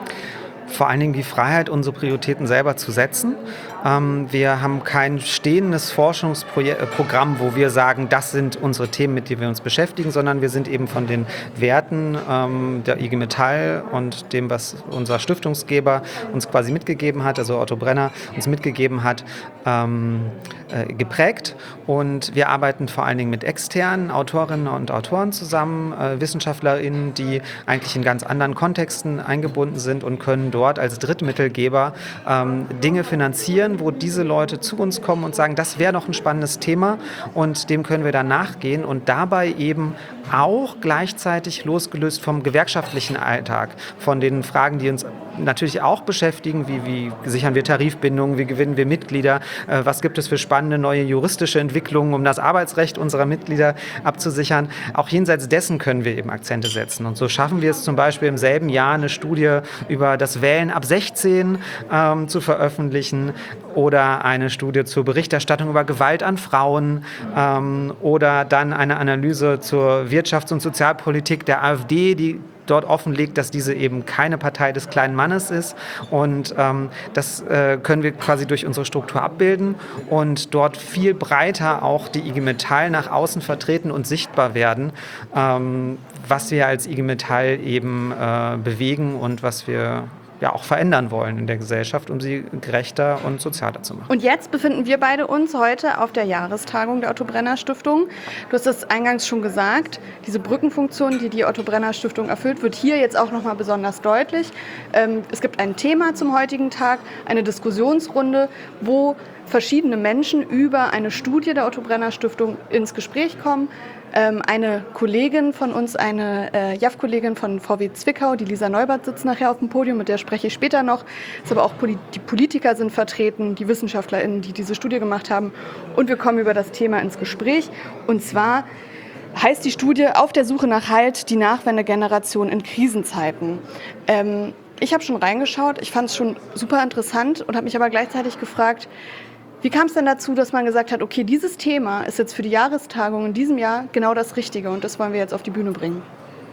Vor allen Dingen die Freiheit, unsere Prioritäten selber zu setzen. Ähm, wir haben kein stehendes Forschungsprogramm, wo wir sagen, das sind unsere Themen, mit denen wir uns beschäftigen, sondern wir sind eben von den Werten ähm, der I G Metall und dem, was unser Stiftungsgeber uns quasi mitgegeben hat, also Otto Brenner uns mitgegeben hat, ähm, äh, geprägt. Und wir arbeiten vor allen Dingen mit externen Autorinnen und Autoren zusammen, äh, WissenschaftlerInnen, die eigentlich in ganz anderen Kontexten eingebunden sind und können dort als Drittmittelgeber ähm, Dinge finanzieren, wo diese Leute zu uns kommen und sagen, das wäre doch ein spannendes Thema und dem können wir dann nachgehen und dabei eben auch gleichzeitig losgelöst vom gewerkschaftlichen Alltag, von den Fragen, die uns natürlich auch beschäftigen, wie, wie sichern wir Tarifbindungen, wie gewinnen wir Mitglieder, äh, was gibt es für spannende neue juristische Entwicklungen, um das Arbeitsrecht unserer Mitglieder abzusichern. Auch jenseits dessen können wir eben Akzente setzen. Und so schaffen wir es zum Beispiel im selben Jahr eine Studie über das Wählen ab sechzehn ähm, zu veröffentlichen oder eine Studie zur Berichterstattung über Gewalt an Frauen ähm, oder dann eine Analyse zur Wirtschafts- und Sozialpolitik der AfD, die dort offenlegt, dass diese eben keine Partei des kleinen Mannes ist. Und ähm, das äh, können wir quasi durch unsere Struktur abbilden und dort viel breiter auch die I G Metall nach außen vertreten und sichtbar werden, ähm, was wir als I G Metall eben äh, bewegen und was wir ja auch verändern wollen in der Gesellschaft, um sie gerechter und sozialer zu machen. Und jetzt befinden wir beide uns heute auf der Jahrestagung der Otto-Brenner-Stiftung. Du hast es eingangs schon gesagt, diese Brückenfunktion, die die Otto-Brenner-Stiftung erfüllt, wird hier jetzt auch nochmal besonders deutlich. Ähm, es gibt ein Thema zum heutigen Tag, eine Diskussionsrunde, wo verschiedene Menschen über eine Studie der Otto-Brenner-Stiftung ins Gespräch kommen. Ähm, eine Kollegin von uns, eine äh, J A F-Kollegin von V W Zwickau, die Lisa Neubert, sitzt nachher auf dem Podium, mit der spreche ich später noch. Es aber auch Poli- die Politiker sind vertreten, die WissenschaftlerInnen, die diese Studie gemacht haben. Und wir kommen über das Thema ins Gespräch. Und zwar heißt die Studie Auf der Suche nach Halt, die Nachwendegeneration in Krisenzeiten. Ähm, ich habe schon reingeschaut, ich fand es schon super interessant und habe mich aber gleichzeitig gefragt, wie kam es denn dazu, dass man gesagt hat, okay, dieses Thema ist jetzt für die Jahrestagung in diesem Jahr genau das Richtige und das wollen wir jetzt auf die Bühne bringen?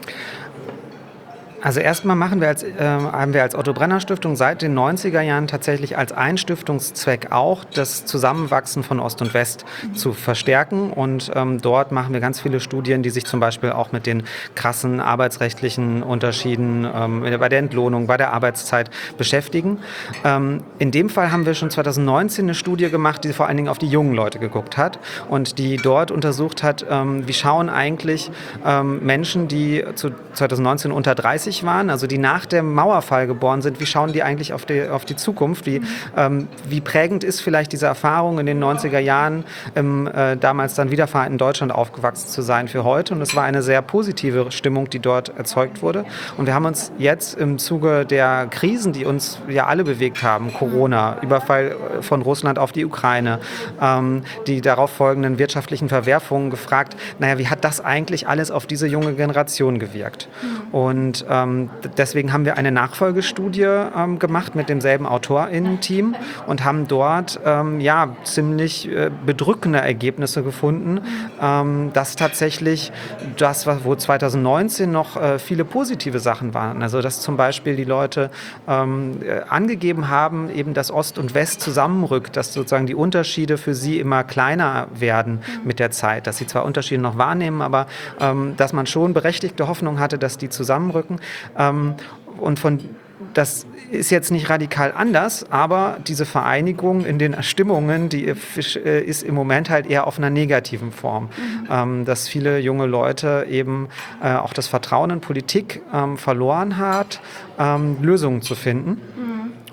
Also erstmal machen wir als, äh, haben wir als Otto-Brenner-Stiftung seit den neunziger Jahren tatsächlich als Einstiftungszweck auch das Zusammenwachsen von Ost und West mhm. zu verstärken. Und ähm, dort machen wir ganz viele Studien, die sich zum Beispiel auch mit den krassen arbeitsrechtlichen Unterschieden ähm, bei der Entlohnung, bei der Arbeitszeit beschäftigen. Ähm, in dem Fall haben wir schon zweitausendneunzehn eine Studie gemacht, die vor allen Dingen auf die jungen Leute geguckt hat und die dort untersucht hat, ähm, wie schauen eigentlich ähm, Menschen, die zu zweitausendneunzehn unter dreißig waren, also die nach dem Mauerfall geboren sind, wie schauen die eigentlich auf die, auf die Zukunft? Wie, ähm, wie prägend ist vielleicht diese Erfahrung in den neunziger Jahren, im äh, damals dann wiedervereinten Deutschland aufgewachsen zu sein für heute? Und es war eine sehr positive Stimmung, die dort erzeugt wurde. Und wir haben uns jetzt im Zuge der Krisen, die uns ja alle bewegt haben, Corona, Überfall von Russland auf die Ukraine, ähm, die darauf folgenden wirtschaftlichen Verwerfungen gefragt, naja, wie hat das eigentlich alles auf diese junge Generation gewirkt? Mhm. Und ähm, deswegen haben wir eine Nachfolgestudie ähm, gemacht mit demselben AutorInnen-Team und haben dort ähm, ja, ziemlich äh, bedrückende Ergebnisse gefunden, ähm, dass tatsächlich das, wo zweitausendneunzehn noch äh, viele positive Sachen waren, also dass zum Beispiel die Leute ähm, äh, angegeben haben, eben dass Ost und West zusammenrückt, dass sozusagen die Unterschiede für sie immer kleiner werden mit der Zeit, dass sie zwar Unterschiede noch wahrnehmen, aber ähm, dass man schon berechtigte Hoffnung hatte, dass die zusammenrücken. Ähm, und von das ist jetzt nicht radikal anders, aber diese Vereinigung in den Stimmungen, die äh, ist im Moment halt eher auf einer negativen Form. Mhm. Ähm, dass viele junge Leute eben äh, auch das Vertrauen in Politik ähm, verloren hat, ähm, Lösungen zu finden. Mhm.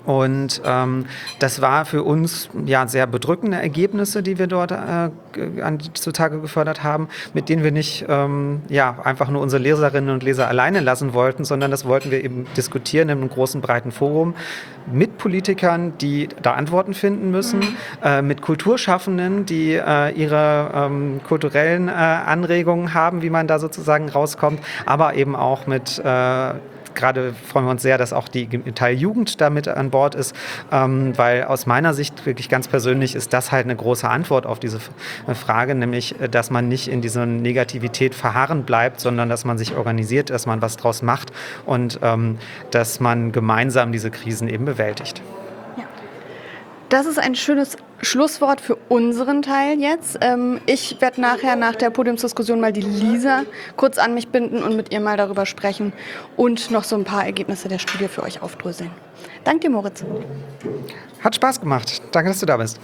Und ähm, das war für uns ja sehr bedrückende Ergebnisse, die wir dort äh, an, zutage gefördert haben, mit denen wir nicht ähm, ja, einfach nur unsere Leserinnen und Leser alleine lassen wollten, sondern das wollten wir eben diskutieren in einem großen, breiten Forum mit Politikern, die da Antworten finden müssen, mhm. äh, mit Kulturschaffenden, die äh, ihre ähm, kulturellen äh, Anregungen haben, wie man da sozusagen rauskommt, aber eben auch mit äh, Gerade freuen wir uns sehr, dass auch die I G Metall Jugend da mit an Bord ist, ähm, weil aus meiner Sicht wirklich ganz persönlich ist das halt eine große Antwort auf diese Frage, nämlich, dass man nicht in dieser Negativität verharren bleibt, sondern dass man sich organisiert, dass man was draus macht und ähm, dass man gemeinsam diese Krisen eben bewältigt. Das ist ein schönes Schlusswort für unseren Teil jetzt. Ähm, ich werde nachher nach der Podiumsdiskussion mal die Lisa kurz an mich binden und mit ihr mal darüber sprechen und noch so ein paar Ergebnisse der Studie für euch aufdröseln. Danke dir, Moritz. Hat Spaß gemacht. Danke, dass du da bist.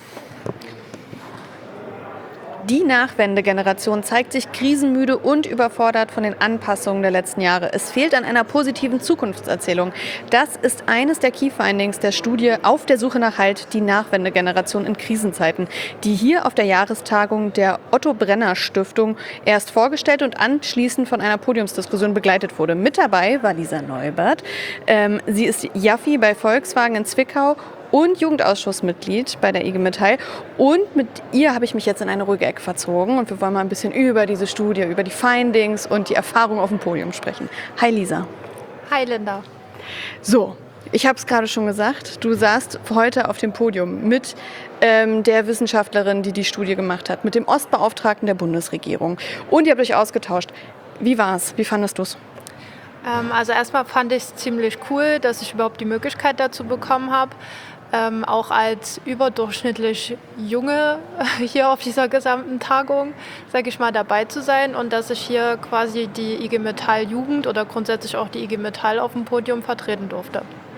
Die Nachwendegeneration zeigt sich krisenmüde und überfordert von den Anpassungen der letzten Jahre. Es fehlt an einer positiven Zukunftserzählung. Das ist eines der Key Findings der Studie Auf der Suche nach Halt, die Nachwendegeneration in Krisenzeiten, die hier auf der Jahrestagung der Otto Brenner Stiftung erst vorgestellt und anschließend von einer Podiumsdiskussion begleitet wurde. Mit dabei war Lisa Neubert. Ähm, sie ist Jaffi bei Volkswagen in Zwickau und Jugendausschussmitglied bei der I G Metall. Und mit ihr habe ich mich jetzt in eine ruhige Ecke verzogen und wir wollen mal ein bisschen über diese Studie, über die Findings und die Erfahrung auf dem Podium sprechen. Hi Lisa. Hi Linda. So, ich habe es gerade schon gesagt, du saßt heute auf dem Podium mit ähm, der Wissenschaftlerin, die die Studie gemacht hat, mit dem Ostbeauftragten der Bundesregierung und ihr habt euch ausgetauscht. Wie war's? Wie fandest du's? Ähm, also erstmal fand ich es ziemlich cool, dass ich überhaupt die Möglichkeit dazu bekommen habe. Ähm, auch als überdurchschnittlich Junge hier auf dieser gesamten Tagung, sage ich mal, dabei zu sein und dass ich hier quasi die I G Metall Jugend oder grundsätzlich auch die I G Metall auf dem Podium vertreten durfte.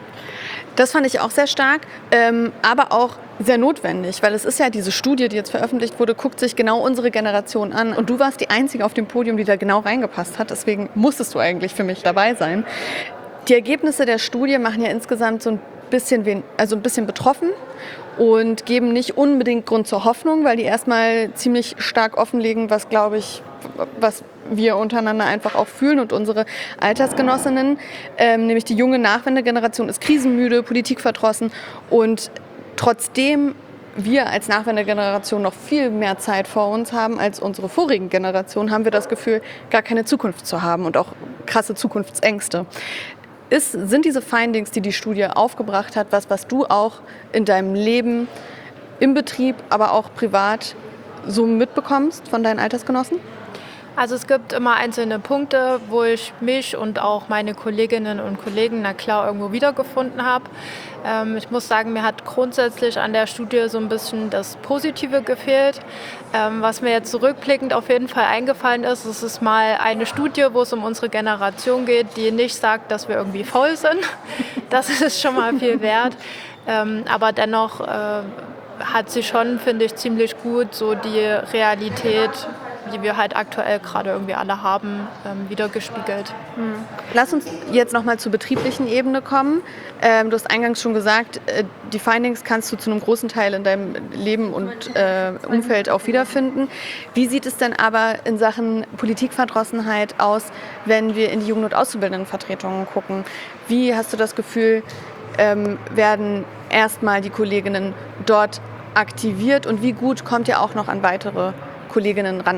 Das fand ich auch sehr stark, ähm, aber auch sehr notwendig, weil es ist ja diese Studie, die jetzt veröffentlicht wurde, guckt sich genau unsere Generation an und du warst die Einzige auf dem Podium, die da genau reingepasst hat, deswegen musstest du eigentlich für mich dabei sein. Die Ergebnisse der Studie machen ja insgesamt so ein bisschen, wen, also ein bisschen betroffen und geben nicht unbedingt Grund zur Hoffnung, weil die erstmal ziemlich stark offenlegen, was, glaube ich, was wir untereinander einfach auch fühlen und unsere Altersgenossinnen, ähm, nämlich die junge Nachwendegeneration ist krisenmüde, politikverdrossen und trotzdem wir als Nachwendegeneration noch viel mehr Zeit vor uns haben als unsere vorigen Generationen, haben wir das Gefühl, gar keine Zukunft zu haben und auch krasse Zukunftsängste. Ist, sind diese Findings, die die Studie aufgebracht hat, was, was du auch in deinem Leben im Betrieb, aber auch privat so mitbekommst von deinen Altersgenossen? Also es gibt immer einzelne Punkte, wo ich mich und auch meine Kolleginnen und Kollegen na klar irgendwo wiedergefunden habe. Ähm, ich muss sagen, mir hat grundsätzlich an der Studie so ein bisschen das Positive gefehlt. Ähm, was mir jetzt zurückblickend auf jeden Fall eingefallen ist, es ist mal eine Studie, wo es um unsere Generation geht, die nicht sagt, dass wir irgendwie faul sind. Das ist schon mal viel wert. Ähm, aber dennoch äh, hat sie schon, finde ich, ziemlich gut so die Realität, die wir halt aktuell gerade irgendwie alle haben, ähm, wiedergespiegelt. Hm. Lass uns jetzt nochmal zur betrieblichen Ebene kommen. Ähm, du hast eingangs schon gesagt, äh, die Findings kannst du zu einem großen Teil in deinem Leben und äh, Umfeld auch wiederfinden. Wie sieht es denn aber in Sachen Politikverdrossenheit aus, wenn wir in die Jugend- und Auszubildendenvertretungen gucken? Wie hast du das Gefühl, ähm, werden erstmal die Kolleginnen dort aktiviert und wie gut kommt ihr auch noch an weitere Kolleginnen ran?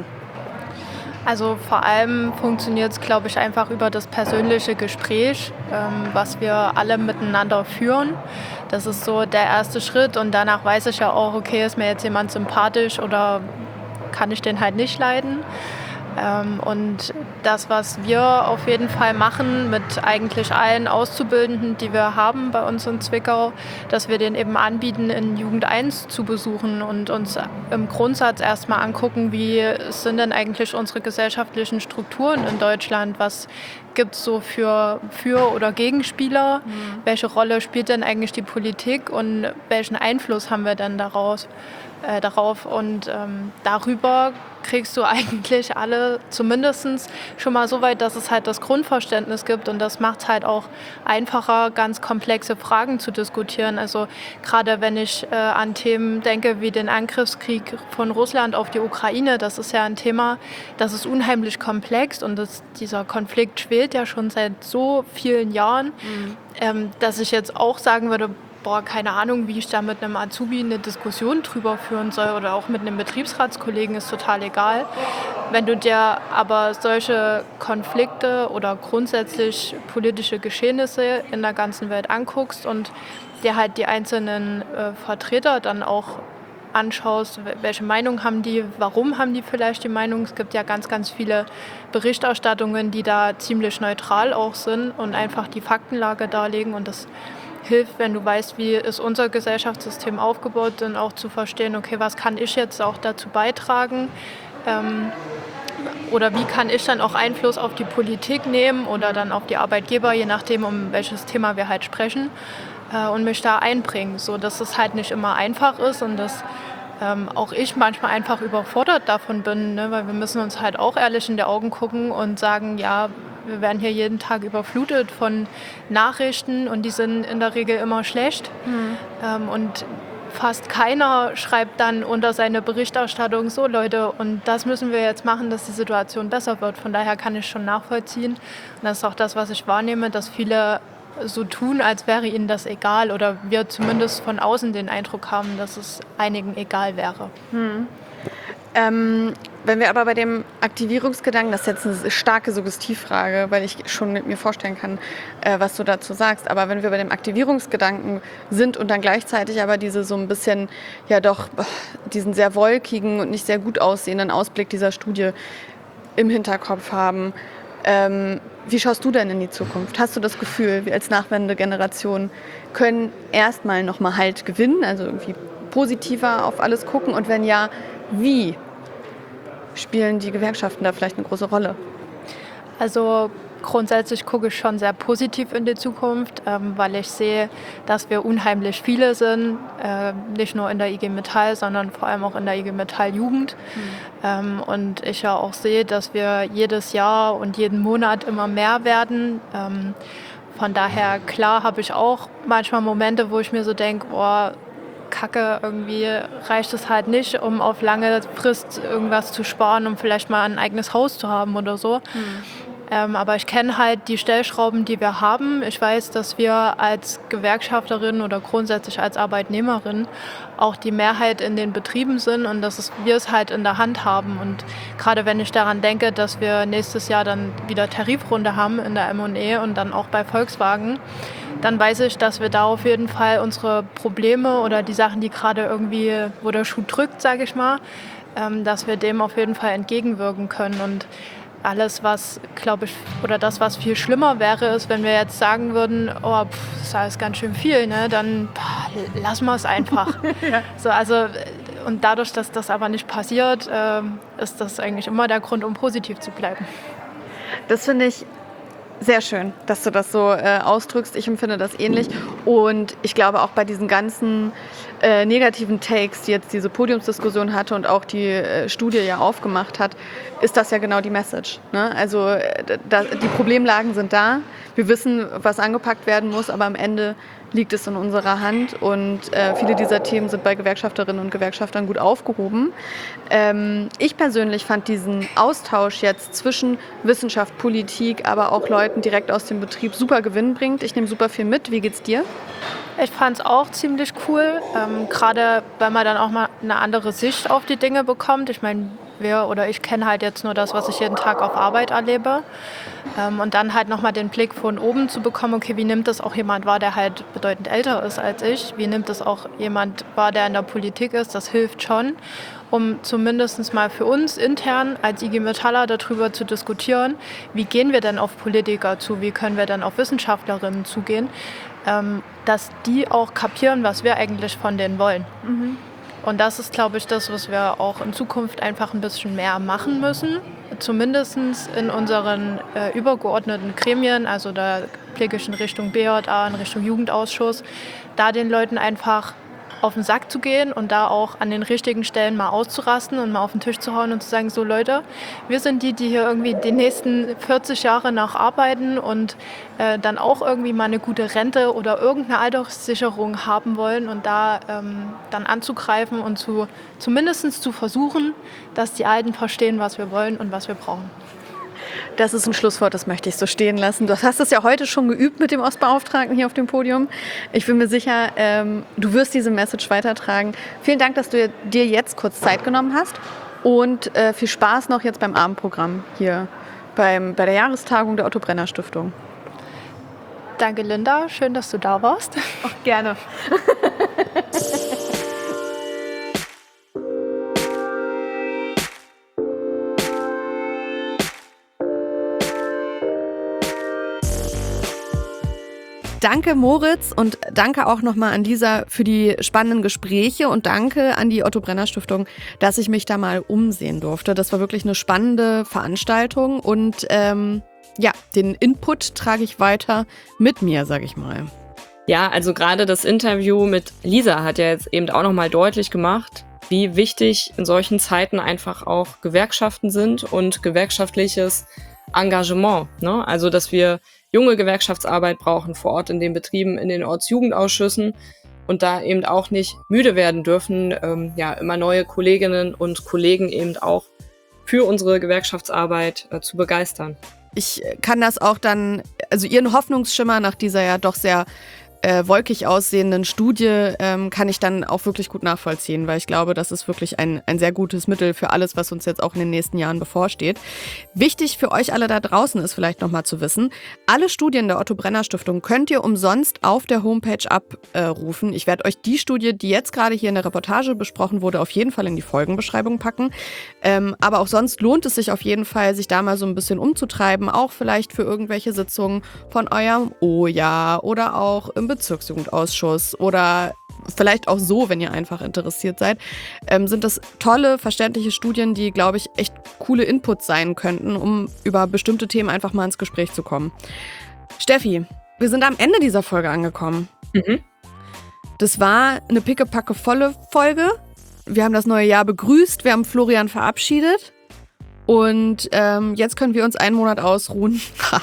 Also vor allem funktioniert es, glaube ich, einfach über das persönliche Gespräch, ähm, was wir alle miteinander führen. Das ist so der erste Schritt und danach weiß ich ja auch, okay, ist mir jetzt jemand sympathisch oder kann ich den halt nicht leiden. Ähm, und das, was wir auf jeden Fall machen mit eigentlich allen Auszubildenden, die wir haben bei uns in Zwickau, dass wir den eben anbieten, in Jugend eins zu besuchen und uns im Grundsatz erstmal angucken, wie sind denn eigentlich unsere gesellschaftlichen Strukturen in Deutschland, was gibt es so für Für- oder Gegenspieler, mhm. welche Rolle spielt denn eigentlich die Politik und welchen Einfluss haben wir denn daraus? äh, darauf. Und ähm, darüber kriegst du eigentlich alle zumindest schon mal so weit, dass es halt das Grundverständnis gibt. Und das macht es halt auch einfacher, ganz komplexe Fragen zu diskutieren. Also gerade wenn ich äh, an Themen denke wie den Angriffskrieg von Russland auf die Ukraine, das ist ja ein Thema, das ist unheimlich komplex und das, dieser Konflikt schwelt ja schon seit so vielen Jahren, mhm. ähm, dass ich jetzt auch sagen würde, boah, keine Ahnung, wie ich da mit einem Azubi eine Diskussion drüber führen soll oder auch mit einem Betriebsratskollegen, ist total egal. Wenn du dir aber solche Konflikte oder grundsätzlich politische Geschehnisse in der ganzen Welt anguckst und dir halt die einzelnen äh, Vertreter dann auch anschaust, welche Meinung haben die, warum haben die vielleicht die Meinung. Es gibt ja ganz, ganz viele Berichterstattungen, die da ziemlich neutral auch sind und einfach die Faktenlage darlegen und das hilft, wenn du weißt, wie ist unser Gesellschaftssystem aufgebaut, dann auch zu verstehen, okay, was kann ich jetzt auch dazu beitragen ähm, oder wie kann ich dann auch Einfluss auf die Politik nehmen oder dann auf die Arbeitgeber, je nachdem, um welches Thema wir halt sprechen äh, und mich da einbringen, so dass es halt nicht immer einfach ist und dass ähm, auch ich manchmal einfach überfordert davon bin, ne, weil wir müssen uns halt auch ehrlich in die Augen gucken und sagen, ja, wir werden hier jeden Tag überflutet von Nachrichten und die sind in der Regel immer schlecht. Mhm. Ähm, und fast keiner schreibt dann unter seine Berichterstattung, so Leute, und das müssen wir jetzt machen, dass die Situation besser wird. Von daher kann ich schon nachvollziehen. Und das ist auch das, was ich wahrnehme, dass viele so tun, als wäre ihnen das egal oder wir zumindest von außen den Eindruck haben, dass es einigen egal wäre. Mhm. Ähm, wenn wir aber bei dem Aktivierungsgedanken, das ist jetzt eine starke Suggestivfrage, weil ich schon mir vorstellen kann, äh, was du dazu sagst, aber wenn wir bei dem Aktivierungsgedanken sind und dann gleichzeitig aber diese so ein bisschen, ja doch, diesen sehr wolkigen und nicht sehr gut aussehenden Ausblick dieser Studie im Hinterkopf haben, ähm, wie schaust du denn in die Zukunft? Hast du das Gefühl, wir als Nachwendegeneration können erstmal nochmal Halt gewinnen, also irgendwie positiver auf alles gucken und wenn ja, wie spielen die Gewerkschaften da vielleicht eine große Rolle? Also grundsätzlich gucke ich schon sehr positiv in die Zukunft, ähm, weil ich sehe, dass wir unheimlich viele sind, äh, nicht nur in der I G Metall, sondern vor allem auch in der I G Metall Jugend. Mhm. Ähm, und ich ja auch sehe, dass wir jedes Jahr und jeden Monat immer mehr werden. Ähm, von daher, klar, habe ich auch manchmal Momente, wo ich mir so denke, oh, Kacke, irgendwie reicht es halt nicht, um auf lange Frist irgendwas zu sparen, um vielleicht mal ein eigenes Haus zu haben oder so. Mhm. Ähm, aber ich kenne halt die Stellschrauben, die wir haben. Ich weiß, dass wir als Gewerkschafterin oder grundsätzlich als Arbeitnehmerin auch die Mehrheit in den Betrieben sind und dass es, wir es halt in der Hand haben. Und gerade wenn ich daran denke, dass wir nächstes Jahr dann wieder Tarifrunde haben in der M und E und dann auch bei Volkswagen, dann weiß ich, dass wir da auf jeden Fall unsere Probleme oder die Sachen, die gerade irgendwie, wo der Schuh drückt, sage ich mal, ähm, dass wir dem auf jeden Fall entgegenwirken können. Und alles, was, glaube ich, oder das, was viel schlimmer wäre, ist, wenn wir jetzt sagen würden, oh, pff, das ist alles ganz schön viel, ne? Dann pff, lassen wir es einfach. Ja. So, also, und dadurch, dass das aber nicht passiert, äh, ist das eigentlich immer der Grund, um positiv zu bleiben. Das finde ich sehr schön, dass du das so äh, ausdrückst. Ich empfinde das ähnlich. Und ich glaube auch bei diesen ganzen äh, negativen Takes, die jetzt diese Podiumsdiskussion hatte und auch die äh, Studie ja aufgemacht hat, ist das ja genau die Message. Ne? Also äh, da, die Problemlagen sind da. Wir wissen, was angepackt werden muss, aber am Ende liegt es in unserer Hand und äh, viele dieser Themen sind bei Gewerkschafterinnen und Gewerkschaftern gut aufgehoben. Ähm, ich persönlich fand diesen Austausch jetzt zwischen Wissenschaft, Politik, aber auch Leuten direkt aus dem Betrieb super gewinnbringend. Ich nehme super viel mit. Wie geht's dir? Ich fand es auch ziemlich cool, ähm, gerade weil man dann auch mal eine andere Sicht auf die Dinge bekommt. Ich meine, wir oder ich kenne halt jetzt nur das, was ich jeden Tag auf Arbeit erlebe. Ähm, und dann halt nochmal den Blick von oben zu bekommen, okay, wie nimmt das auch jemand wahr, der halt bedeutend älter ist als ich? Wie nimmt das auch jemand wahr, der in der Politik ist? Das hilft schon, um zumindest mal für uns intern als I G Metaller darüber zu diskutieren, wie gehen wir denn auf Politiker zu, wie können wir denn auf Wissenschaftlerinnen zugehen, ähm, dass die auch kapieren, was wir eigentlich von denen wollen. Mhm. Und das ist, glaube ich, das, was wir auch in Zukunft einfach ein bisschen mehr machen müssen. Zumindest in unseren äh, übergeordneten Gremien, also da blicke ich in Richtung B J A, in Richtung Jugendausschuss, da den Leuten einfach auf den Sack zu gehen und da auch an den richtigen Stellen mal auszurasten und mal auf den Tisch zu hauen und zu sagen, so Leute, wir sind die, die hier irgendwie die nächsten vierzig Jahre noch arbeiten und äh, dann auch irgendwie mal eine gute Rente oder irgendeine Alterssicherung haben wollen und da ähm, dann anzugreifen und zu, zumindest zu versuchen, dass die Alten verstehen, was wir wollen und was wir brauchen. Das ist ein Schlusswort, das möchte ich so stehen lassen. Du hast es ja heute schon geübt mit dem Ostbeauftragten hier auf dem Podium. Ich bin mir sicher, ähm, du wirst diese Message weitertragen. Vielen Dank, dass du dir jetzt kurz Zeit genommen hast und äh, viel Spaß noch jetzt beim Abendprogramm hier beim, bei der Jahrestagung der Otto Brenner Stiftung. Danke, Linda. Schön, dass du da warst. Auch gerne. Danke Moritz und danke auch nochmal an dieser für die spannenden Gespräche und danke an die Otto Brenner Stiftung, dass ich mich da mal umsehen durfte. Das war wirklich eine spannende Veranstaltung und ähm, ja, den Input trage ich weiter mit mir, sage ich mal. Ja, also gerade das Interview mit Lisa hat ja jetzt eben auch nochmal deutlich gemacht, wie wichtig in solchen Zeiten einfach auch Gewerkschaften sind und gewerkschaftliches Engagement, ne? Also, dass wir junge Gewerkschaftsarbeit brauchen vor Ort in den Betrieben, in den Ortsjugendausschüssen und da eben auch nicht müde werden dürfen, ähm, ja, immer neue Kolleginnen und Kollegen eben auch für unsere Gewerkschaftsarbeit äh, zu begeistern. Ich kann das auch dann, also Ihren Hoffnungsschimmer nach dieser ja doch sehr äh, wolkig aussehenden Studie ähm, kann ich dann auch wirklich gut nachvollziehen, weil ich glaube, das ist wirklich ein, ein sehr gutes Mittel für alles, was uns jetzt auch in den nächsten Jahren bevorsteht. Wichtig für euch alle da draußen ist vielleicht nochmal zu wissen, alle Studien der Otto Brenner Stiftung könnt ihr umsonst auf der Homepage abrufen. Ich werde euch die Studie, die jetzt gerade hier in der Reportage besprochen wurde, auf jeden Fall in die Folgenbeschreibung packen. Ähm, aber auch sonst lohnt es sich auf jeden Fall, sich da mal so ein bisschen umzutreiben, auch vielleicht für irgendwelche Sitzungen von eurem O J A oder auch im Bezirksjugendausschuss oder vielleicht auch so, wenn ihr einfach interessiert seid, ähm, sind das tolle, verständliche Studien, die, glaube ich, echt coole Inputs sein könnten, um über bestimmte Themen einfach mal ins Gespräch zu kommen. Steffi, wir sind am Ende dieser Folge angekommen. Mhm. Das war eine pickepacke volle Folge. Wir haben das neue Jahr begrüßt, wir haben Florian verabschiedet und ähm, jetzt können wir uns einen Monat ausruhen.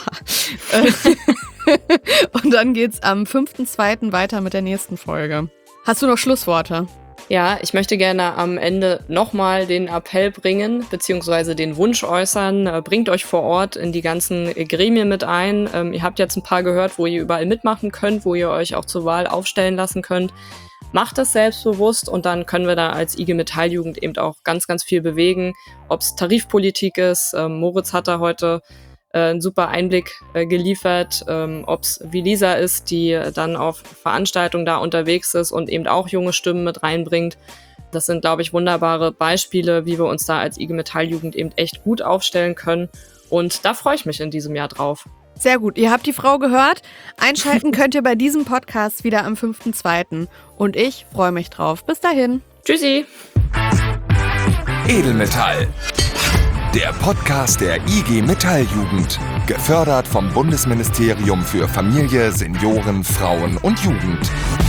Und dann geht's am fünften zweiten weiter mit der nächsten Folge. Hast du noch Schlussworte? Ja, ich möchte gerne am Ende nochmal den Appell bringen, beziehungsweise den Wunsch äußern. Bringt euch vor Ort in die ganzen Gremien mit ein. Ähm, ihr habt jetzt ein paar gehört, wo ihr überall mitmachen könnt, wo ihr euch auch zur Wahl aufstellen lassen könnt. Macht das selbstbewusst und dann können wir da als I G Metall-Jugend eben auch ganz, ganz viel bewegen. Ob es Tarifpolitik ist, ähm, Moritz hat da heute einen super Einblick äh, geliefert, ähm, ob es wie Lisa ist, die dann auf Veranstaltungen da unterwegs ist und eben auch junge Stimmen mit reinbringt. Das sind, glaube ich, wunderbare Beispiele, wie wir uns da als I G Metall-Jugend eben echt gut aufstellen können. Und da freue ich mich in diesem Jahr drauf. Sehr gut, ihr habt die Frau gehört. Einschalten könnt ihr bei diesem Podcast wieder am fünften zweiten Und ich freue mich drauf. Bis dahin. Tschüssi. Edelmetall. Der Podcast der I G Metall-Jugend. Gefördert vom Bundesministerium für Familie, Senioren, Frauen und Jugend.